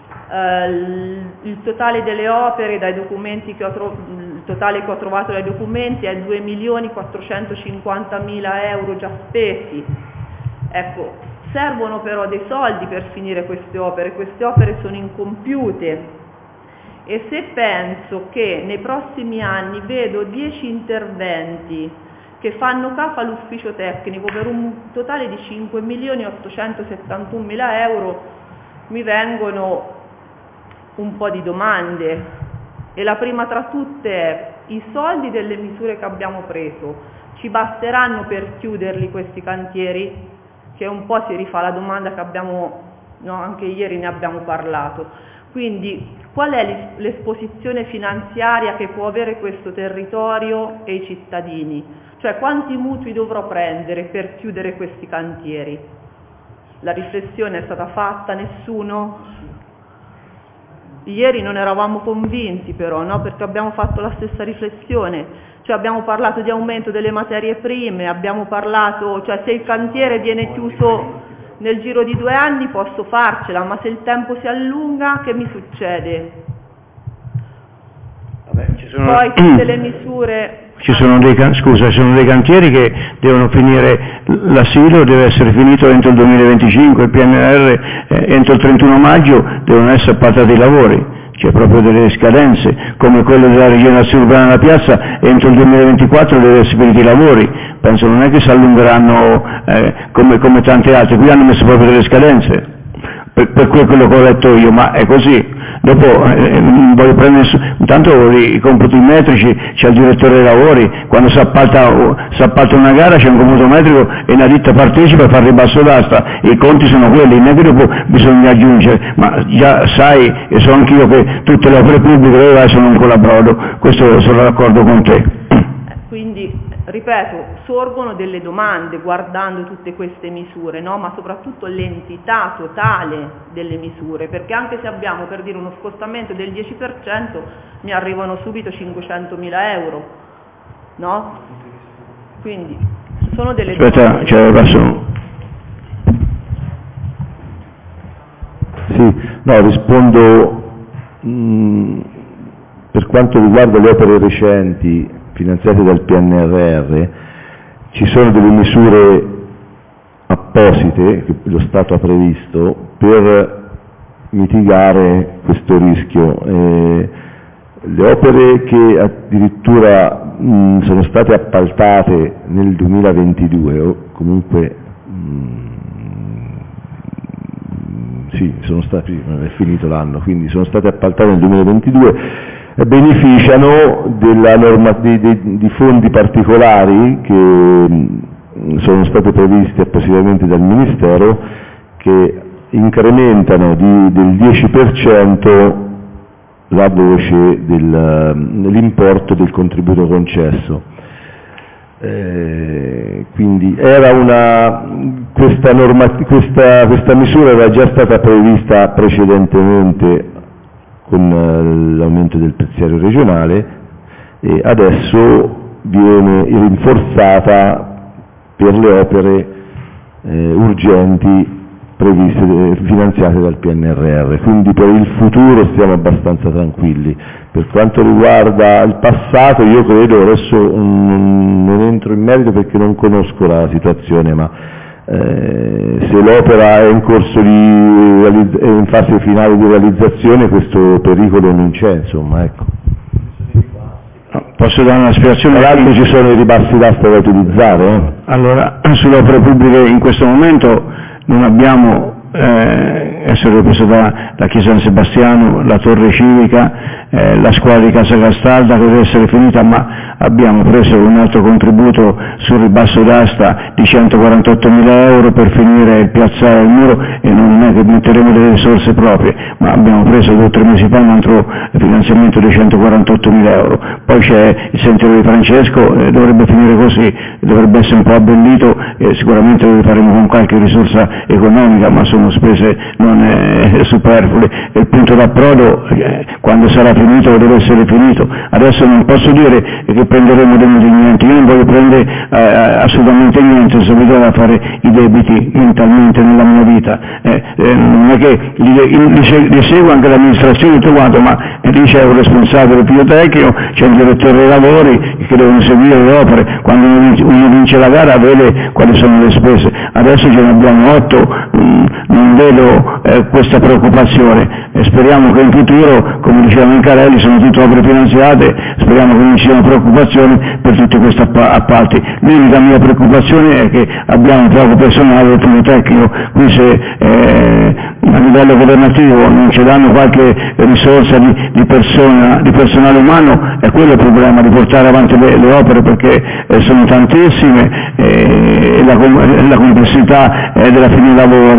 Il totale delle opere, dai documenti che il totale che ho trovato dai documenti è 2.450.000 euro già spesi. Ecco, servono però dei soldi per finire queste opere sono incompiute, e se penso che nei prossimi anni vedo 10 interventi che fanno capo all'ufficio tecnico per un totale di 5.871.000 euro, mi vengono un po' di domande, e la prima tra tutte è: i soldi delle misure che abbiamo preso ci basteranno per chiuderli questi cantieri? Che un po' si rifà la domanda che abbiamo, no, anche ieri ne abbiamo parlato. Quindi qual è l'esposizione finanziaria che può avere questo territorio e i cittadini? Cioè, quanti mutui dovrò prendere per chiudere questi cantieri? La riflessione è stata fatta? Nessuno? Ieri non eravamo convinti però, no? Perché abbiamo fatto la stessa riflessione, cioè abbiamo parlato di aumento delle materie prime, abbiamo parlato, cioè se il cantiere viene chiuso nel giro di 2 anni posso farcela, ma se il tempo si allunga che mi succede? Vabbè, Poi tutte le misure... Ci sono dei cantieri che devono finire, l'asilo deve essere finito entro il 2025, il PNR entro il 31 maggio devono essere appaltati i lavori, c'è proprio delle scadenze, come quello della rigenerazione urbana della piazza, entro il 2024 deve essere finiti i lavori, penso non è che si allungheranno come tante altre, qui hanno messo proprio delle scadenze, per quello che ho letto io, ma è così. Dopo voglio prendere intanto i computi metrici, c'è il direttore dei lavori, quando si appalta una gara c'è un computo metrico e una ditta partecipa a fare il basso d'asta, i conti sono quelli, non è che dopo bisogna aggiungere, ma già sai, e so anch'io che tutte le opere pubbliche sono un colabrodo, questo sono d'accordo con te. Quindi, ripeto, sorgono delle domande guardando tutte queste misure, no? Ma soprattutto l'entità totale delle misure, perché anche se abbiamo, per dire, uno scostamento del 10%, mi arrivano subito 500.000 euro, no? Quindi, sono delle domande. Sì, no, rispondo per quanto riguarda le opere recenti finanziate dal PNRR, ci sono delle misure apposite che lo Stato ha previsto per mitigare questo rischio. Le opere che addirittura sono state appaltate nel 2022 o comunque sì, sono state, è finito l'anno, quindi sono state appaltate nel 2022, beneficiano di fondi particolari che sono stati previsti appositamente dal Ministero, che incrementano del 10% la voce dell'importo del contributo concesso. Quindi questa misura era già stata prevista precedentemente con l'aumento del prezziario regionale e adesso viene rinforzata per le opere urgenti previste, finanziate dal PNRR, quindi per il futuro stiamo abbastanza tranquilli. Per quanto riguarda il passato, io credo, adesso non entro in merito perché non conosco la situazione, ma se l'opera è in corso è in fase finale di realizzazione, questo pericolo non c'è, insomma, ecco. Posso dare una spiegazione? Tra l'altro ci sono i ribassi d'asta da utilizzare. Allora, sulle opere pubbliche in questo momento non abbiamo, essere preso da Chiesa San Sebastiano, la torre civica, la scuola di Casa Castalda che deve essere finita, ma abbiamo preso un altro contributo sul ribasso d'asta di 148.000 euro per finire il piazzale del muro e non è che metteremo delle risorse proprie, ma abbiamo preso 2 o 3 mesi fa un altro finanziamento di 148.000 euro. Poi c'è il Sentiero di Francesco, dovrebbe finire così, dovrebbe essere un po' abbellito e sicuramente lo faremo con qualche risorsa economica, ma sono spese non superflue. E il punto d'approdo, quando sarà finito, deve essere finito. Adesso non posso dire che prenderemo dei niente, io non voglio prendere assolutamente niente, se vedo da fare i debiti mentalmente nella mia vita, non è che li seguo anche l'amministrazione e tutto quanto, ma lì c'è un responsabile più tecnico, c'è un direttore dei lavori che devono seguire le opere, quando uno vince la gara vede quali sono le spese, adesso ce ne abbiamo 8, non vedo questa preoccupazione e speriamo che in futuro, come diceva Mincarelli, sono tutte opere finanziate, speriamo che non ci siano preoccupazioni per tutti questi appalti. L'unica mia preoccupazione è che abbiamo poco personale tecnico, qui se a livello governativo non ci danno qualche risorsa di personale umano, è quello il problema, di portare avanti le opere, perché sono tantissime, la complessità della fine dei lavori,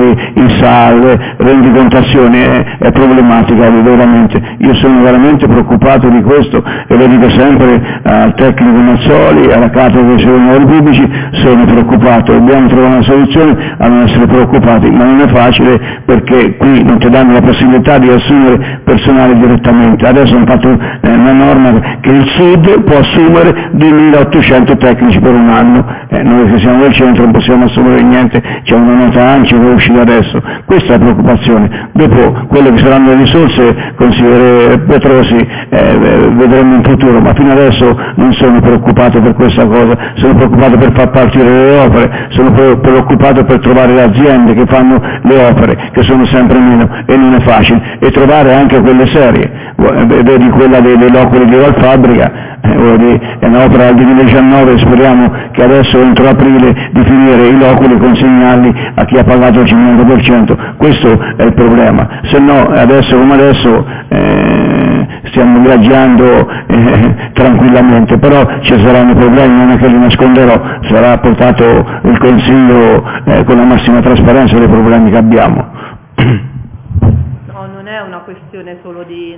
il SAL, rendicontazione è problematica veramente. Io sono veramente preoccupato di questo e lo dico sempre al tecnico Mazzoli, alla cattedra dei lavori pubblici, sono preoccupato, dobbiamo trovare una soluzione a non essere preoccupati, ma non è facile perché qui non ti danno la possibilità di assumere personale direttamente. Adesso hanno fatto una norma che il Sud può assumere 2.800 tecnici per un anno, noi che siamo del centro non possiamo assumere niente, c'è una nota ANCI che è uscita adesso, questa è la preoccupazione. Dopo quelle che saranno le risorse, consigliere Petrosi, vedremo in futuro, ma fino adesso non sono preoccupato per questa cosa, sono preoccupato per far partire le opere, sono preoccupato per trovare le aziende che fanno le opere, che sono sempre meno e non è facile, e trovare anche quelle serie, vedi quella dei loculi di Valfabbrica, è un'opera del 2019, speriamo che adesso entro aprile di finire i loculi e consegnarli a chi ha pagato il 50%, questo è il problema, se no adesso come adesso stiamo viaggiando tranquillamente, però ci saranno problemi, non è che li nasconderò, sarà portato il Consiglio con la massima trasparenza dei problemi che abbiamo. No, non è una questione solo di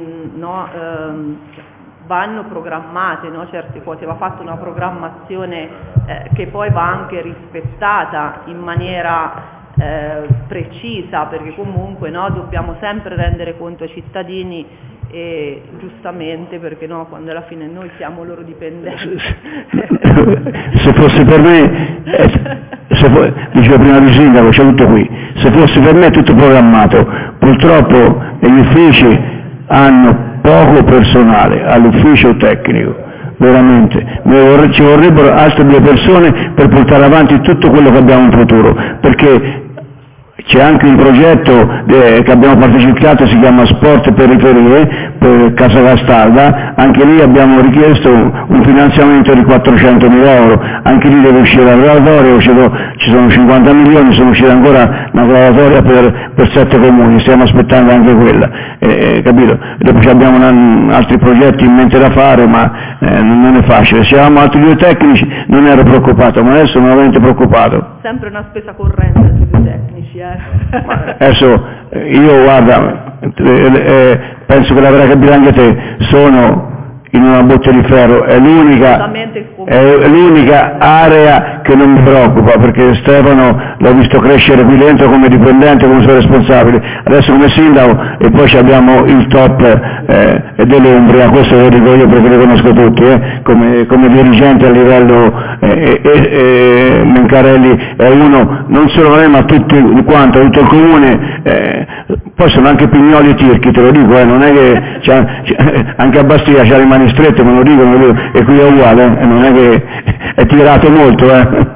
vanno programmate certe cose, va fatta una programmazione che poi va anche rispettata in maniera precisa, perché comunque dobbiamo sempre rendere conto ai cittadini e giustamente, perché quando alla fine noi siamo loro dipendenti. Se fosse per me, diceva prima il sindaco, c'è tutto qui, se fosse per me è tutto programmato, purtroppo gli uffici hanno poco personale all'ufficio tecnico, veramente, ci vorrebbero altre 2 persone per portare avanti tutto quello che abbiamo in futuro, perché c'è anche un progetto che abbiamo partecipato, si chiama Sport Periferie, per Casa Castalda, anche lì abbiamo richiesto un finanziamento di 400.000 euro, anche lì deve uscire la graduatoria, ci sono 50 milioni, sono uscite ancora una graduatoria per 7 comuni, stiamo aspettando anche quella, capito? Dopo abbiamo altri progetti in mente da fare, ma non è facile, se avevamo altri 2 tecnici non ero preoccupato, ma adesso sono veramente preoccupato. Sempre una spesa corrente per i 2 tecnici, Adesso io guarda, penso che l'avrai capito anche te, sono in una botte di ferro, è l'unica area che non mi preoccupa, perché Stefano l'ho visto crescere qui dentro come dipendente, come suo responsabile, adesso come sindaco, e poi abbiamo il top dell'Umbria, questo lo dico io perché li conosco tutti, come dirigente a livello Mencarelli è uno, non solo me ma tutti quanto, tutto il comune, poi sono anche Pignoli e Tirchi, te lo dico, non è che anche a Bastia c'ha le mani strette, me lo dico, e qui è uguale, non è che è tirato molto,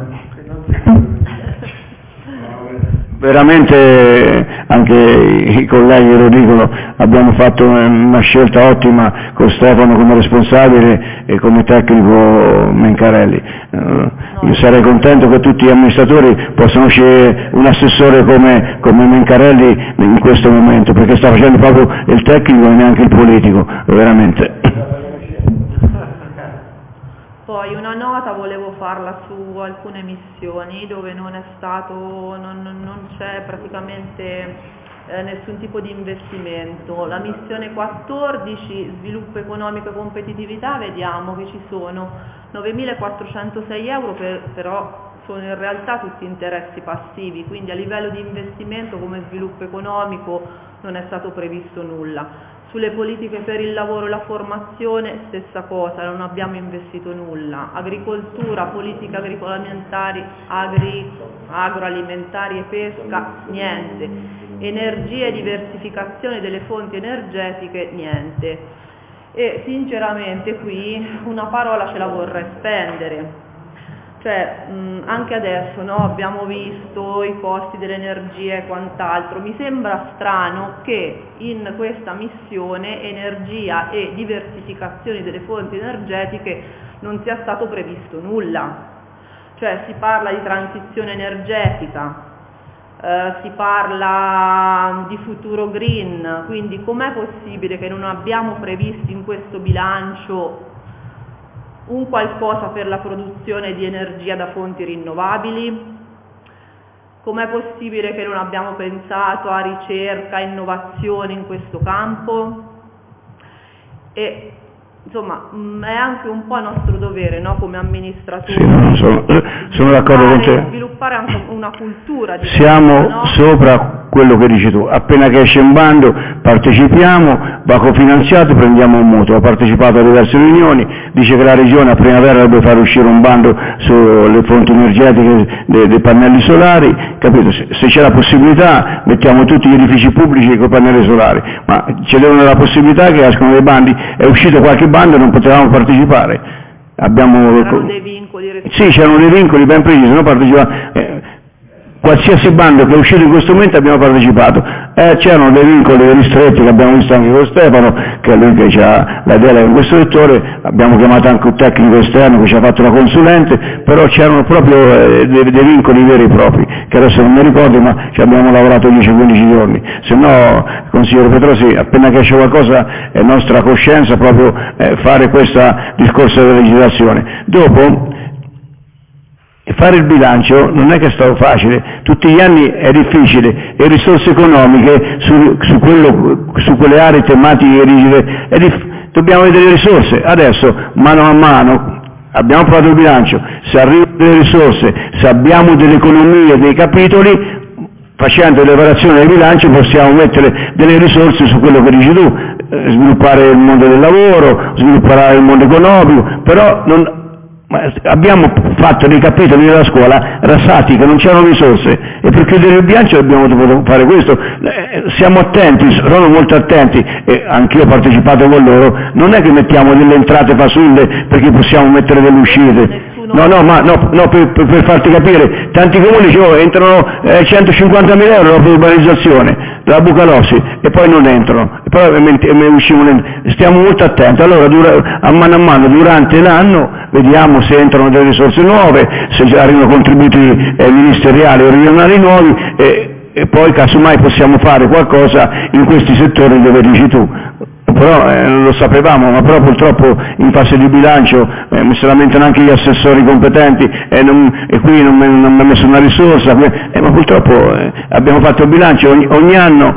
Veramente anche i colleghi lo dicono, abbiamo fatto una scelta ottima con Stefano come responsabile e come tecnico Mencarelli. Io sarei contento che tutti gli amministratori possano uscire un assessore come Mencarelli in questo momento, perché sta facendo proprio il tecnico e neanche il politico, veramente. Poi una nota volevo farla su alcune missioni dove non c'è praticamente nessun tipo di investimento. La missione 14, sviluppo economico e competitività, vediamo che ci sono 9.406 euro, però sono in realtà tutti interessi passivi, quindi a livello di investimento come sviluppo economico non è stato previsto nulla. Sulle politiche per il lavoro e la formazione stessa cosa, non abbiamo investito nulla. Agricoltura, politiche agroalimentari e pesca, niente. Energia e diversificazione delle fonti energetiche, niente. E sinceramente qui una parola ce la vorrei spendere. Cioè, anche adesso abbiamo visto i costi dell'energia e quant'altro, mi sembra strano che in questa missione energia e diversificazione delle fonti energetiche non sia stato previsto nulla. Cioè si parla di transizione energetica, si parla di futuro green, quindi com'è possibile che non abbiamo previsto in questo bilancio un qualcosa per la produzione di energia da fonti rinnovabili? Com'è possibile che non abbiamo pensato a ricerca, innovazione in questo campo? E insomma è anche un po' nostro dovere, no? Come amministratori, sono d'accordo con te. Sviluppare anche una cultura di siamo questo, no? Sopra quello che dici tu, appena che esce un bando partecipiamo, va cofinanziato, prendiamo un mutuo. Ho partecipato a diverse riunioni, dice che la regione a primavera dovrebbe far uscire un bando sulle fonti energetiche dei pannelli solari, capito? Se c'è la possibilità mettiamo tutti gli edifici pubblici con pannelli solari, ma ci devono la possibilità che escono dei bandi, è uscito qualche bando e non potevamo partecipare. C'erano dei vincoli. Sì, c'erano dei vincoli ben precisi, no? Qualsiasi bando che è uscito in questo momento abbiamo partecipato, c'erano dei vincoli ristretti che abbiamo visto anche con Stefano, che è lui che ha la delega in questo settore, abbiamo chiamato anche un tecnico esterno che ci ha fatto la consulente, però c'erano proprio dei vincoli veri e propri, che adesso non mi ricordo, ma ci abbiamo lavorato 10-15 giorni, se no, consigliere Petrosi, appena che esce qualcosa è nostra coscienza proprio fare questo discorso della legislazione. Dopo, fare il bilancio non è che è stato facile, tutti gli anni è difficile e risorse economiche su quelle aree tematiche rigide, dobbiamo vedere le risorse. Adesso, mano a mano, abbiamo provato il bilancio, se arrivano delle risorse, se abbiamo delle economie, dei capitoli, facendo le variazioni del bilancio possiamo mettere delle risorse su quello che dici tu, sviluppare il mondo del lavoro, sviluppare il mondo economico, però abbiamo fatto dei capitoli della scuola rasati che non c'erano risorse e per chiudere il bilancio abbiamo dovuto fare questo. Siamo attenti, sono molto attenti e anch'io ho partecipato con loro, non è che mettiamo delle entrate fasulle perché possiamo mettere delle uscite. No, per farti capire, tanti comuni entrano 150.000 euro dopo l'urbanizzazione della Bucalossi e poi non entrano, e poi stiamo molto attenti, allora a mano durante l'anno vediamo se entrano delle risorse nuove, se arrivano contributi ministeriali o regionali nuovi e poi casomai possiamo fare qualcosa in questi settori dove dici tu. Però lo sapevamo, ma però purtroppo in fase di bilancio mi si lamentano anche gli assessori competenti e qui non mi ha messo una risorsa, ma purtroppo abbiamo fatto il bilancio, ogni anno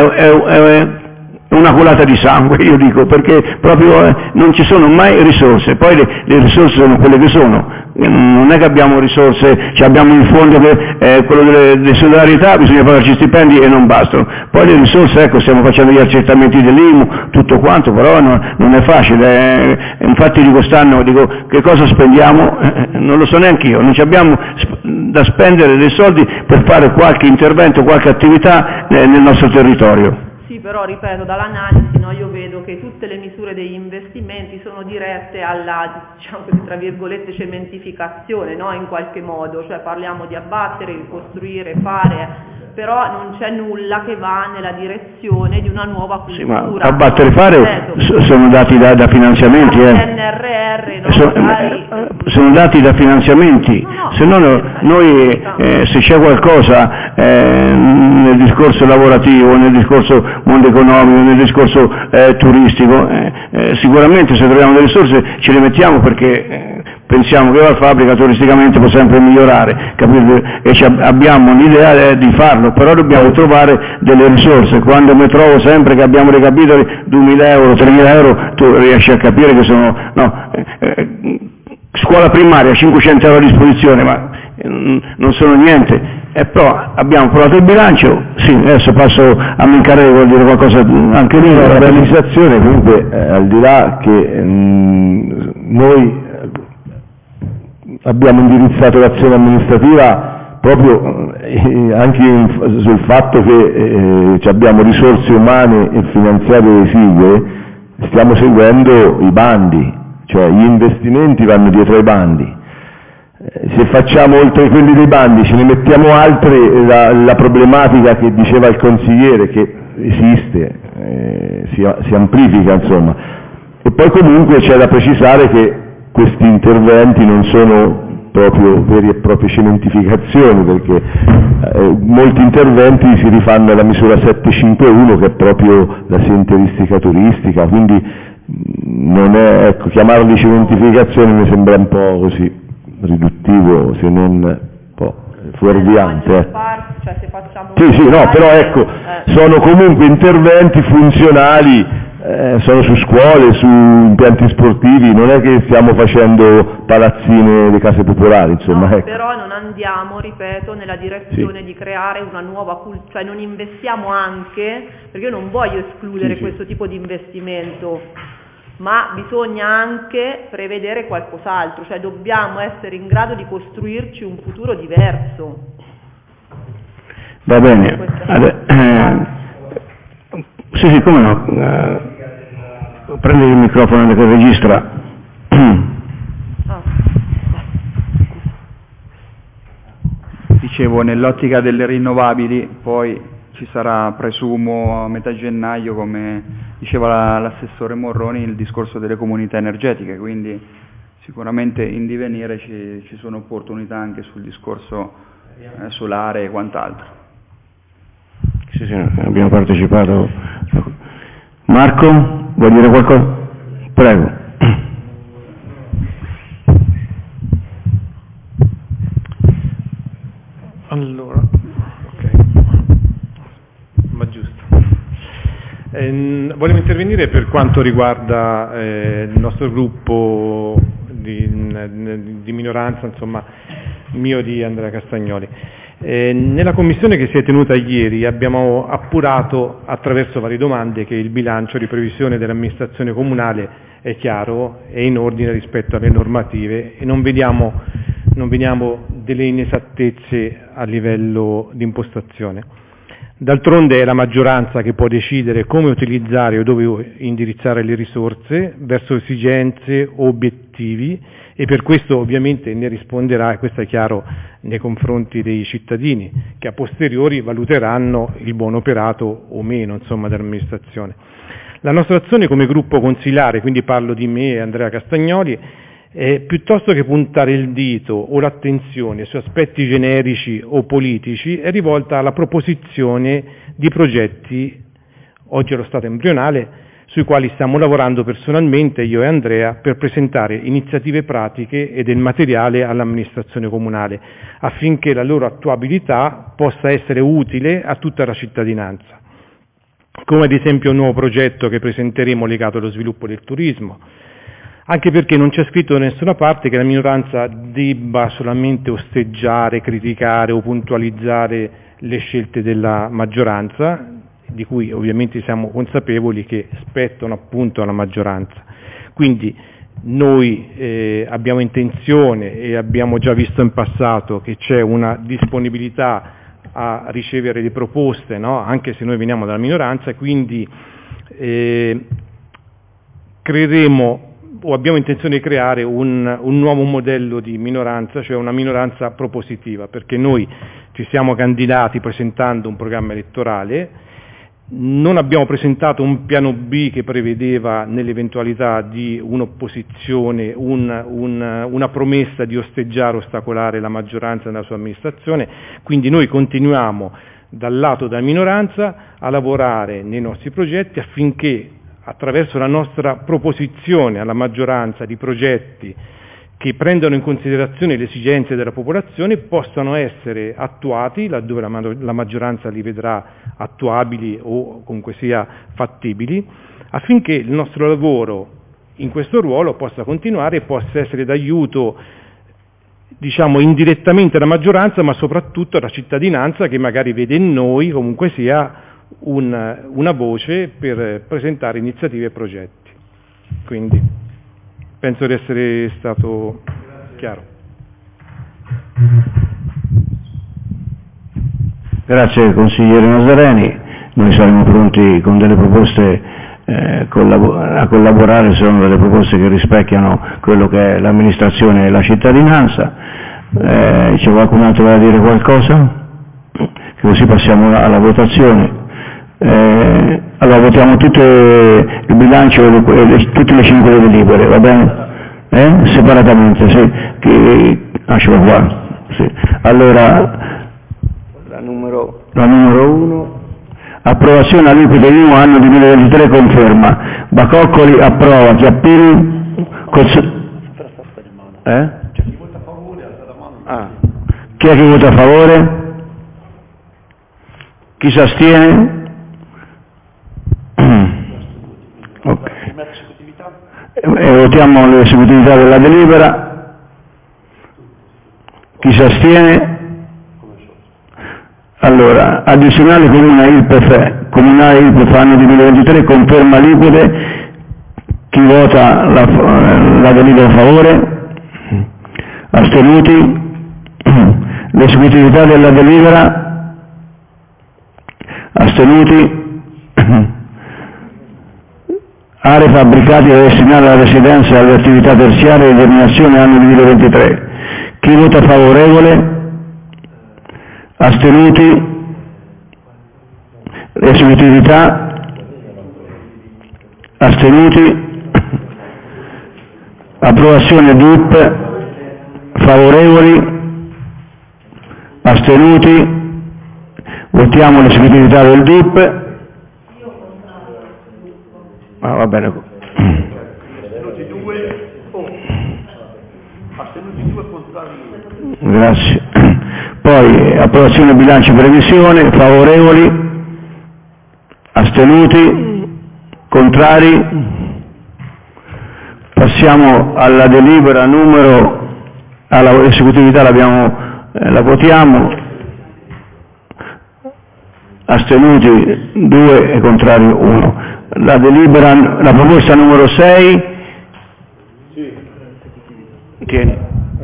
è una colata di sangue, io dico, perché proprio non ci sono mai risorse, poi le risorse sono quelle che sono, non è che abbiamo risorse, abbiamo il fondo quello delle solidarietà, bisogna pagarci stipendi e non bastano, poi le risorse, ecco, stiamo facendo gli accertamenti dell'IMU, tutto quanto, però non è facile, infatti di quest'anno dico che cosa spendiamo, non lo so neanche io, non ci abbiamo da spendere dei soldi per fare qualche intervento, qualche attività nel nostro territorio. Sì, però ripeto, dall'analisi io vedo che tutte le misure degli investimenti sono dirette alla, diciamo così, tra virgolette, cementificazione, in qualche modo, cioè parliamo di abbattere, ricostruire, fare, però non c'è nulla che va nella direzione di una nuova cultura. Sì, ma abbattere e fare sono dati da finanziamenti. Sono dati da finanziamenti, se no noi se c'è qualcosa nel discorso lavorativo, nel discorso mondo economico, nel discorso turistico, sicuramente se troviamo delle risorse ce le mettiamo perché pensiamo che la fabbrica turisticamente può sempre migliorare, capito? E abbiamo l'idea di farlo, però dobbiamo trovare delle risorse. Quando mi trovo sempre che abbiamo dei capitoli 2.000 euro, 3.000 euro, tu riesci a capire che sono... scuola primaria, 500 euro a disposizione, ma non sono niente. Però abbiamo provato il bilancio, sì, adesso passo a Mincarelli, vuol dire qualcosa anche lì. La realizzazione comunque, al di là che noi abbiamo indirizzato l'azione amministrativa proprio anche sul fatto che abbiamo risorse umane e finanziarie esigue, stiamo seguendo i bandi, cioè gli investimenti vanno dietro ai bandi. Se facciamo oltre quelli dei bandi, ce ne mettiamo altre, la problematica che diceva il consigliere, che esiste, si amplifica insomma. E poi comunque c'è da precisare che questi interventi non sono proprio veri e proprie cementificazioni, perché molti interventi si rifanno alla misura 751 che è proprio la senteristica turistica, quindi non è, chiamarlo di cementificazione mi sembra un po' così riduttivo, se non un po' fuorviante. Cioè se facciamo Sì, no, però ecco, sono comunque interventi funzionali, sono su scuole, su impianti sportivi, non è che stiamo facendo palazzine, le case popolari, insomma. No, ecco. però non andiamo, ripeto, nella direzione di creare una nuova cultura, cioè non investiamo anche, perché io non voglio escludere questo tipo di investimento, ma bisogna anche prevedere qualcos'altro, cioè dobbiamo essere in grado di costruirci un futuro diverso. Va bene. Sì, come no. Prendi il microfono che registra. Dicevo, nell'ottica delle rinnovabili, poi ci sarà, presumo, a metà gennaio, come diceva l'assessore Morroni, il discorso delle comunità energetiche, quindi sicuramente in divenire ci sono opportunità anche sul discorso solare e quant'altro. Sì, abbiamo partecipato. Marco, vuoi dire qualcosa? Prego. Allora, ok, ma giusto. Volevo intervenire per quanto riguarda il nostro gruppo di minoranza, insomma, mio di Andrea Castagnoli. Nella commissione che si è tenuta ieri abbiamo appurato attraverso varie domande che il bilancio di previsione dell'amministrazione comunale è chiaro e in ordine rispetto alle normative e non vediamo delle inesattezze a livello di impostazione. D'altronde è la maggioranza che può decidere come utilizzare o dove indirizzare le risorse verso esigenze o obiettivi e per questo ovviamente ne risponderà, e questo è chiaro, nei confronti dei cittadini che a posteriori valuteranno il buon operato o meno, insomma, dell'amministrazione. La nostra azione come gruppo consilare, quindi parlo di me e Andrea Castagnoli, piuttosto che puntare il dito o l'attenzione su aspetti generici o politici, è rivolta alla proposizione di progetti, oggi allo stato embrionale, sui quali stiamo lavorando personalmente io e Andrea per presentare iniziative pratiche e del materiale all'amministrazione comunale, affinché la loro attuabilità possa essere utile a tutta la cittadinanza. Come ad esempio un nuovo progetto che presenteremo legato allo sviluppo del turismo, anche perché non c'è scritto da nessuna parte che la minoranza debba solamente osteggiare, criticare o puntualizzare le scelte della maggioranza, di cui ovviamente siamo consapevoli che spettano appunto alla maggioranza. Quindi noi abbiamo intenzione e abbiamo già visto in passato che c'è una disponibilità a ricevere le proposte, no? Anche se noi veniamo dalla minoranza, quindi creeremo o abbiamo intenzione di creare un nuovo modello di minoranza, cioè una minoranza propositiva, perché noi ci siamo candidati presentando un programma elettorale, non abbiamo presentato un piano B che prevedeva nell'eventualità di un'opposizione una promessa di osteggiare, ostacolare la maggioranza nella sua amministrazione, quindi noi continuiamo dal lato della minoranza a lavorare nei nostri progetti affinché attraverso la nostra proposizione alla maggioranza di progetti che prendano in considerazione le esigenze della popolazione possano essere attuati laddove la maggioranza li vedrà attuabili o comunque sia fattibili, affinché il nostro lavoro in questo ruolo possa continuare e possa essere d'aiuto, diciamo, indirettamente alla maggioranza, ma soprattutto alla cittadinanza che magari vede in noi comunque sia una voce per presentare iniziative e progetti. Quindi penso di essere stato chiaro. Grazie consigliere Nazareni, noi saremo pronti con delle proposte a collaborare, sono delle proposte che rispecchiano quello che è l'amministrazione e la cittadinanza. C'è qualcun altro da dire qualcosa? Così passiamo alla votazione. Allora votiamo tutto il bilancio e tutte le 5 delibere, va bene? Separatamente, sì. Ce l'ho qua. Sì. Allora, la numero 1, approvazione aliquote IMU anno 2023, conferma. Bacoccoli approva, Chiappini, Chi è che vota a favore? Chi si astiene? Ok. Votiamo l'esecutività della delibera. Chi si astiene? Allora, addizionale comunale IRPEF anno 2023, conferma aliquote. Chi vota la delibera a favore? Astenuti? L'esecutività della delibera? Astenuti? Aree fabbricati da destinare alla residenza e alle attività terziarie di determinazione anno 2023. Chi vota favorevole? Astenuti? Esecutività? Astenuti? Approvazione DUP? Favorevoli? Astenuti? Votiamo l'esecutività del DUP. Va bene. Grazie. Poi approvazione bilancio e previsione, favorevoli, astenuti, contrari. Passiamo alla delibera all'esecutività, la votiamo, astenuti 2 e contrari 1. La proposta numero 6. Sì. Tieni.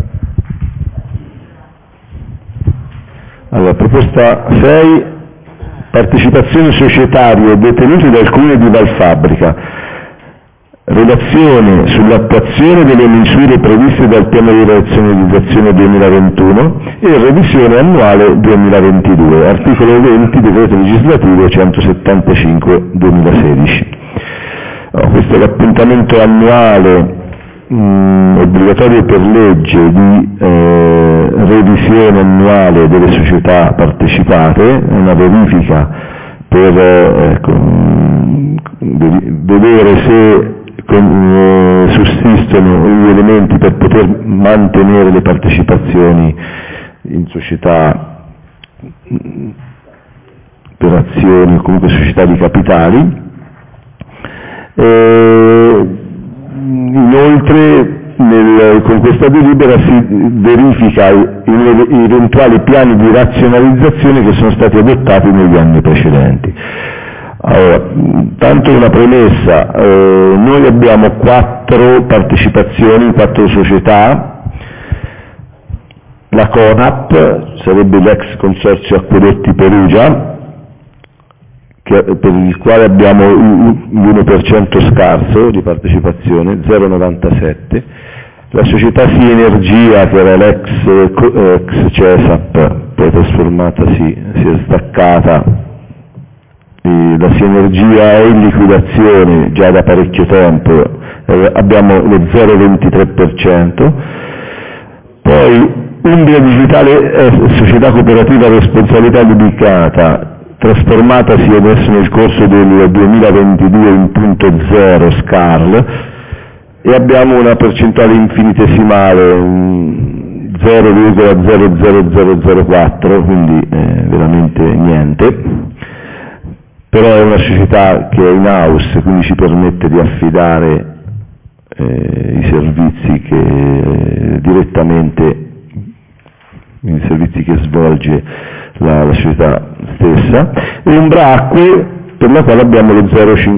Allora, proposta 6, partecipazione societaria detenuti dal Comune di Valfabbrica, relazione sull'attuazione delle misure previste dal piano di razionalizzazione 2021 e revisione annuale 2022, articolo 20 decreto legislativo 175/2016. Questo è l'appuntamento annuale obbligatorio per legge di revisione annuale delle società partecipate, una verifica per vedere se sussistono gli elementi per poter mantenere le partecipazioni in società per azioni o comunque società di capitali. Inoltre con questa delibera si verifica i eventuali piani di razionalizzazione che sono stati adottati negli anni precedenti. Allora, tanto una premessa, noi abbiamo 4 partecipazioni, 4 società, la CONAP, sarebbe l'ex Consorzio Acquedotti Perugia, per il quale abbiamo l'1% scarso di partecipazione, 0,97, la società Sì Energia, che era l'ex CESAP, poi trasformatasi, si è staccata. La Sì Energia è in liquidazione già da parecchio tempo, abbiamo lo 0,23%, poi Umbria Digitale società cooperativa a responsabilità limitata, trasformatasi adesso nel corso del 2022 in punto 0 SCARL, e abbiamo una percentuale infinitesimale 0,00004, quindi veramente niente. Però è una società che è in house, quindi ci permette di affidare i servizi i servizi che svolge la società stessa, e Umbracque, per la quale abbiamo lo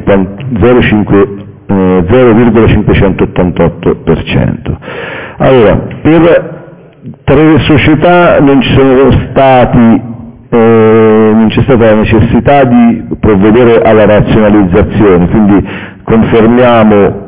0,588%. Allora, per 3 società non c'è stata la necessità di provvedere alla razionalizzazione, quindi confermiamo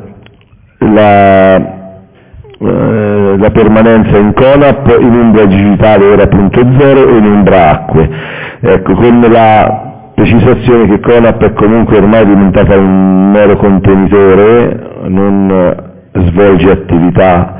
la permanenza in CONAP, in Umbria Digitale era punto 0 e in Umbracque. Ecco, con la precisazione che CONAP è comunque ormai diventata un mero contenitore, non svolge attività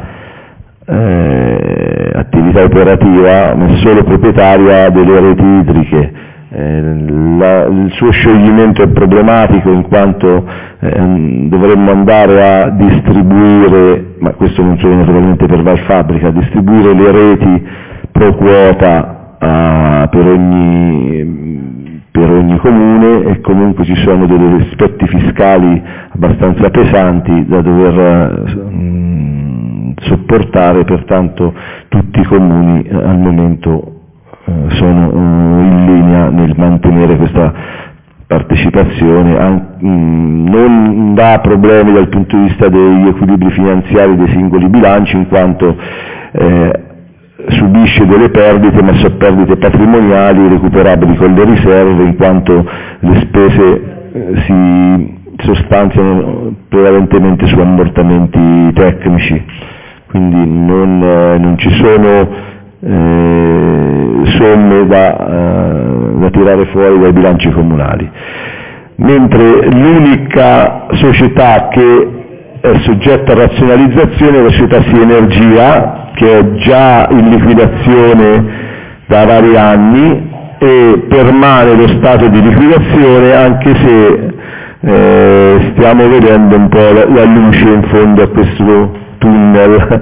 operativa, ma è solo proprietaria delle reti idriche. Il suo scioglimento è problematico in quanto dovremmo andare a distribuire, ma questo non solo naturalmente per Valfabbrica, distribuire le reti pro quota per ogni comune, e comunque ci sono degli aspetti fiscali abbastanza pesanti da dover sopportare, pertanto tutti i comuni al momento sono in linea nel mantenere questa partecipazione, non dà problemi dal punto di vista degli equilibri finanziari dei singoli bilanci, in quanto subisce delle perdite, ma sono perdite patrimoniali recuperabili con le riserve, in quanto le spese si sostanziano prevalentemente su ammortamenti tecnici, quindi non ci sono somme da tirare fuori dai bilanci comunali. Mentre l'unica società che è soggetta a razionalizzazione è la società Sienergia, che è già in liquidazione da vari anni e permane lo stato di liquidazione, anche se stiamo vedendo un po' la luce in fondo a questo tunnel.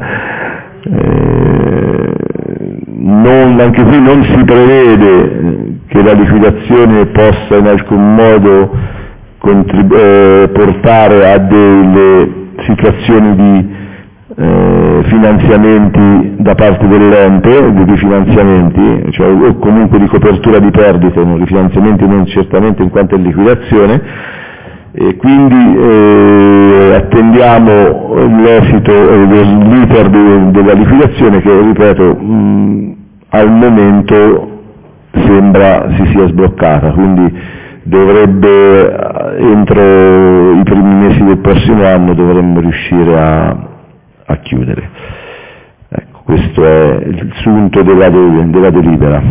Anche qui non si prevede che la liquidazione possa in alcun modo portare a delle situazioni di finanziamenti da parte dell'ente, di rifinanziamenti, cioè, o comunque di copertura di perdite, rifinanziamenti non certamente in quanto è liquidazione, e quindi attendiamo l'esito, l'iter della liquidazione che, ripeto, al momento sembra si sia sbloccata, quindi dovrebbe, entro i primi mesi del prossimo anno dovremmo riuscire a chiudere. Ecco, questo è il sunto della delibera.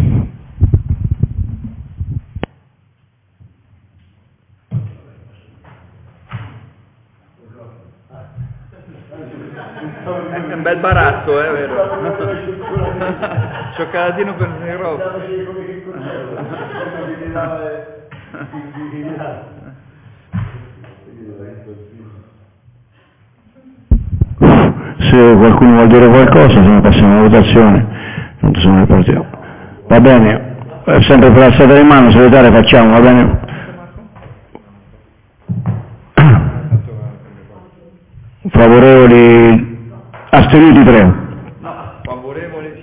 È un bel barazzo, vero? Cioccolatino per il microfono. Se qualcuno vuol dire qualcosa, se no passiamo alla votazione, non sono le partite. Va bene, sempre per alzata di mano, segretario, facciamo, va bene? Favorevoli, astenuti 3. No, favorevoli.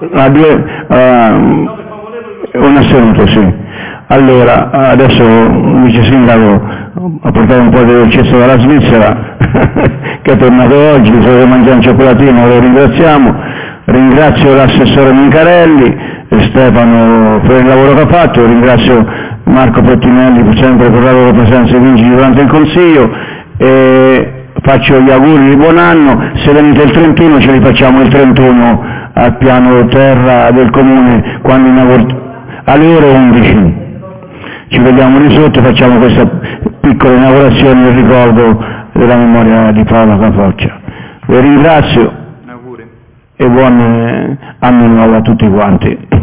Un astenuto, sì. Allora, adesso il vice sindaco ha portato un po' di dolcezza dalla Svizzera, che è tornato oggi, mi sa che mangiare un cioccolatino, lo ringraziamo. Ringrazio l'assessore Mincarelli e Stefano per il lavoro che ha fatto, ringrazio Marco Pettinelli sempre per la loro presenza in vigili durante il Consiglio, e faccio gli auguri di buon anno. Se venite il 31 ce li facciamo il 31 al piano terra del Comune, quando alle ore 11. Ci vediamo di sotto e facciamo questa piccola inaugurazione del ricordo della memoria di Paola Capoccia. Vi ringrazio e buon anno nuovo a tutti quanti.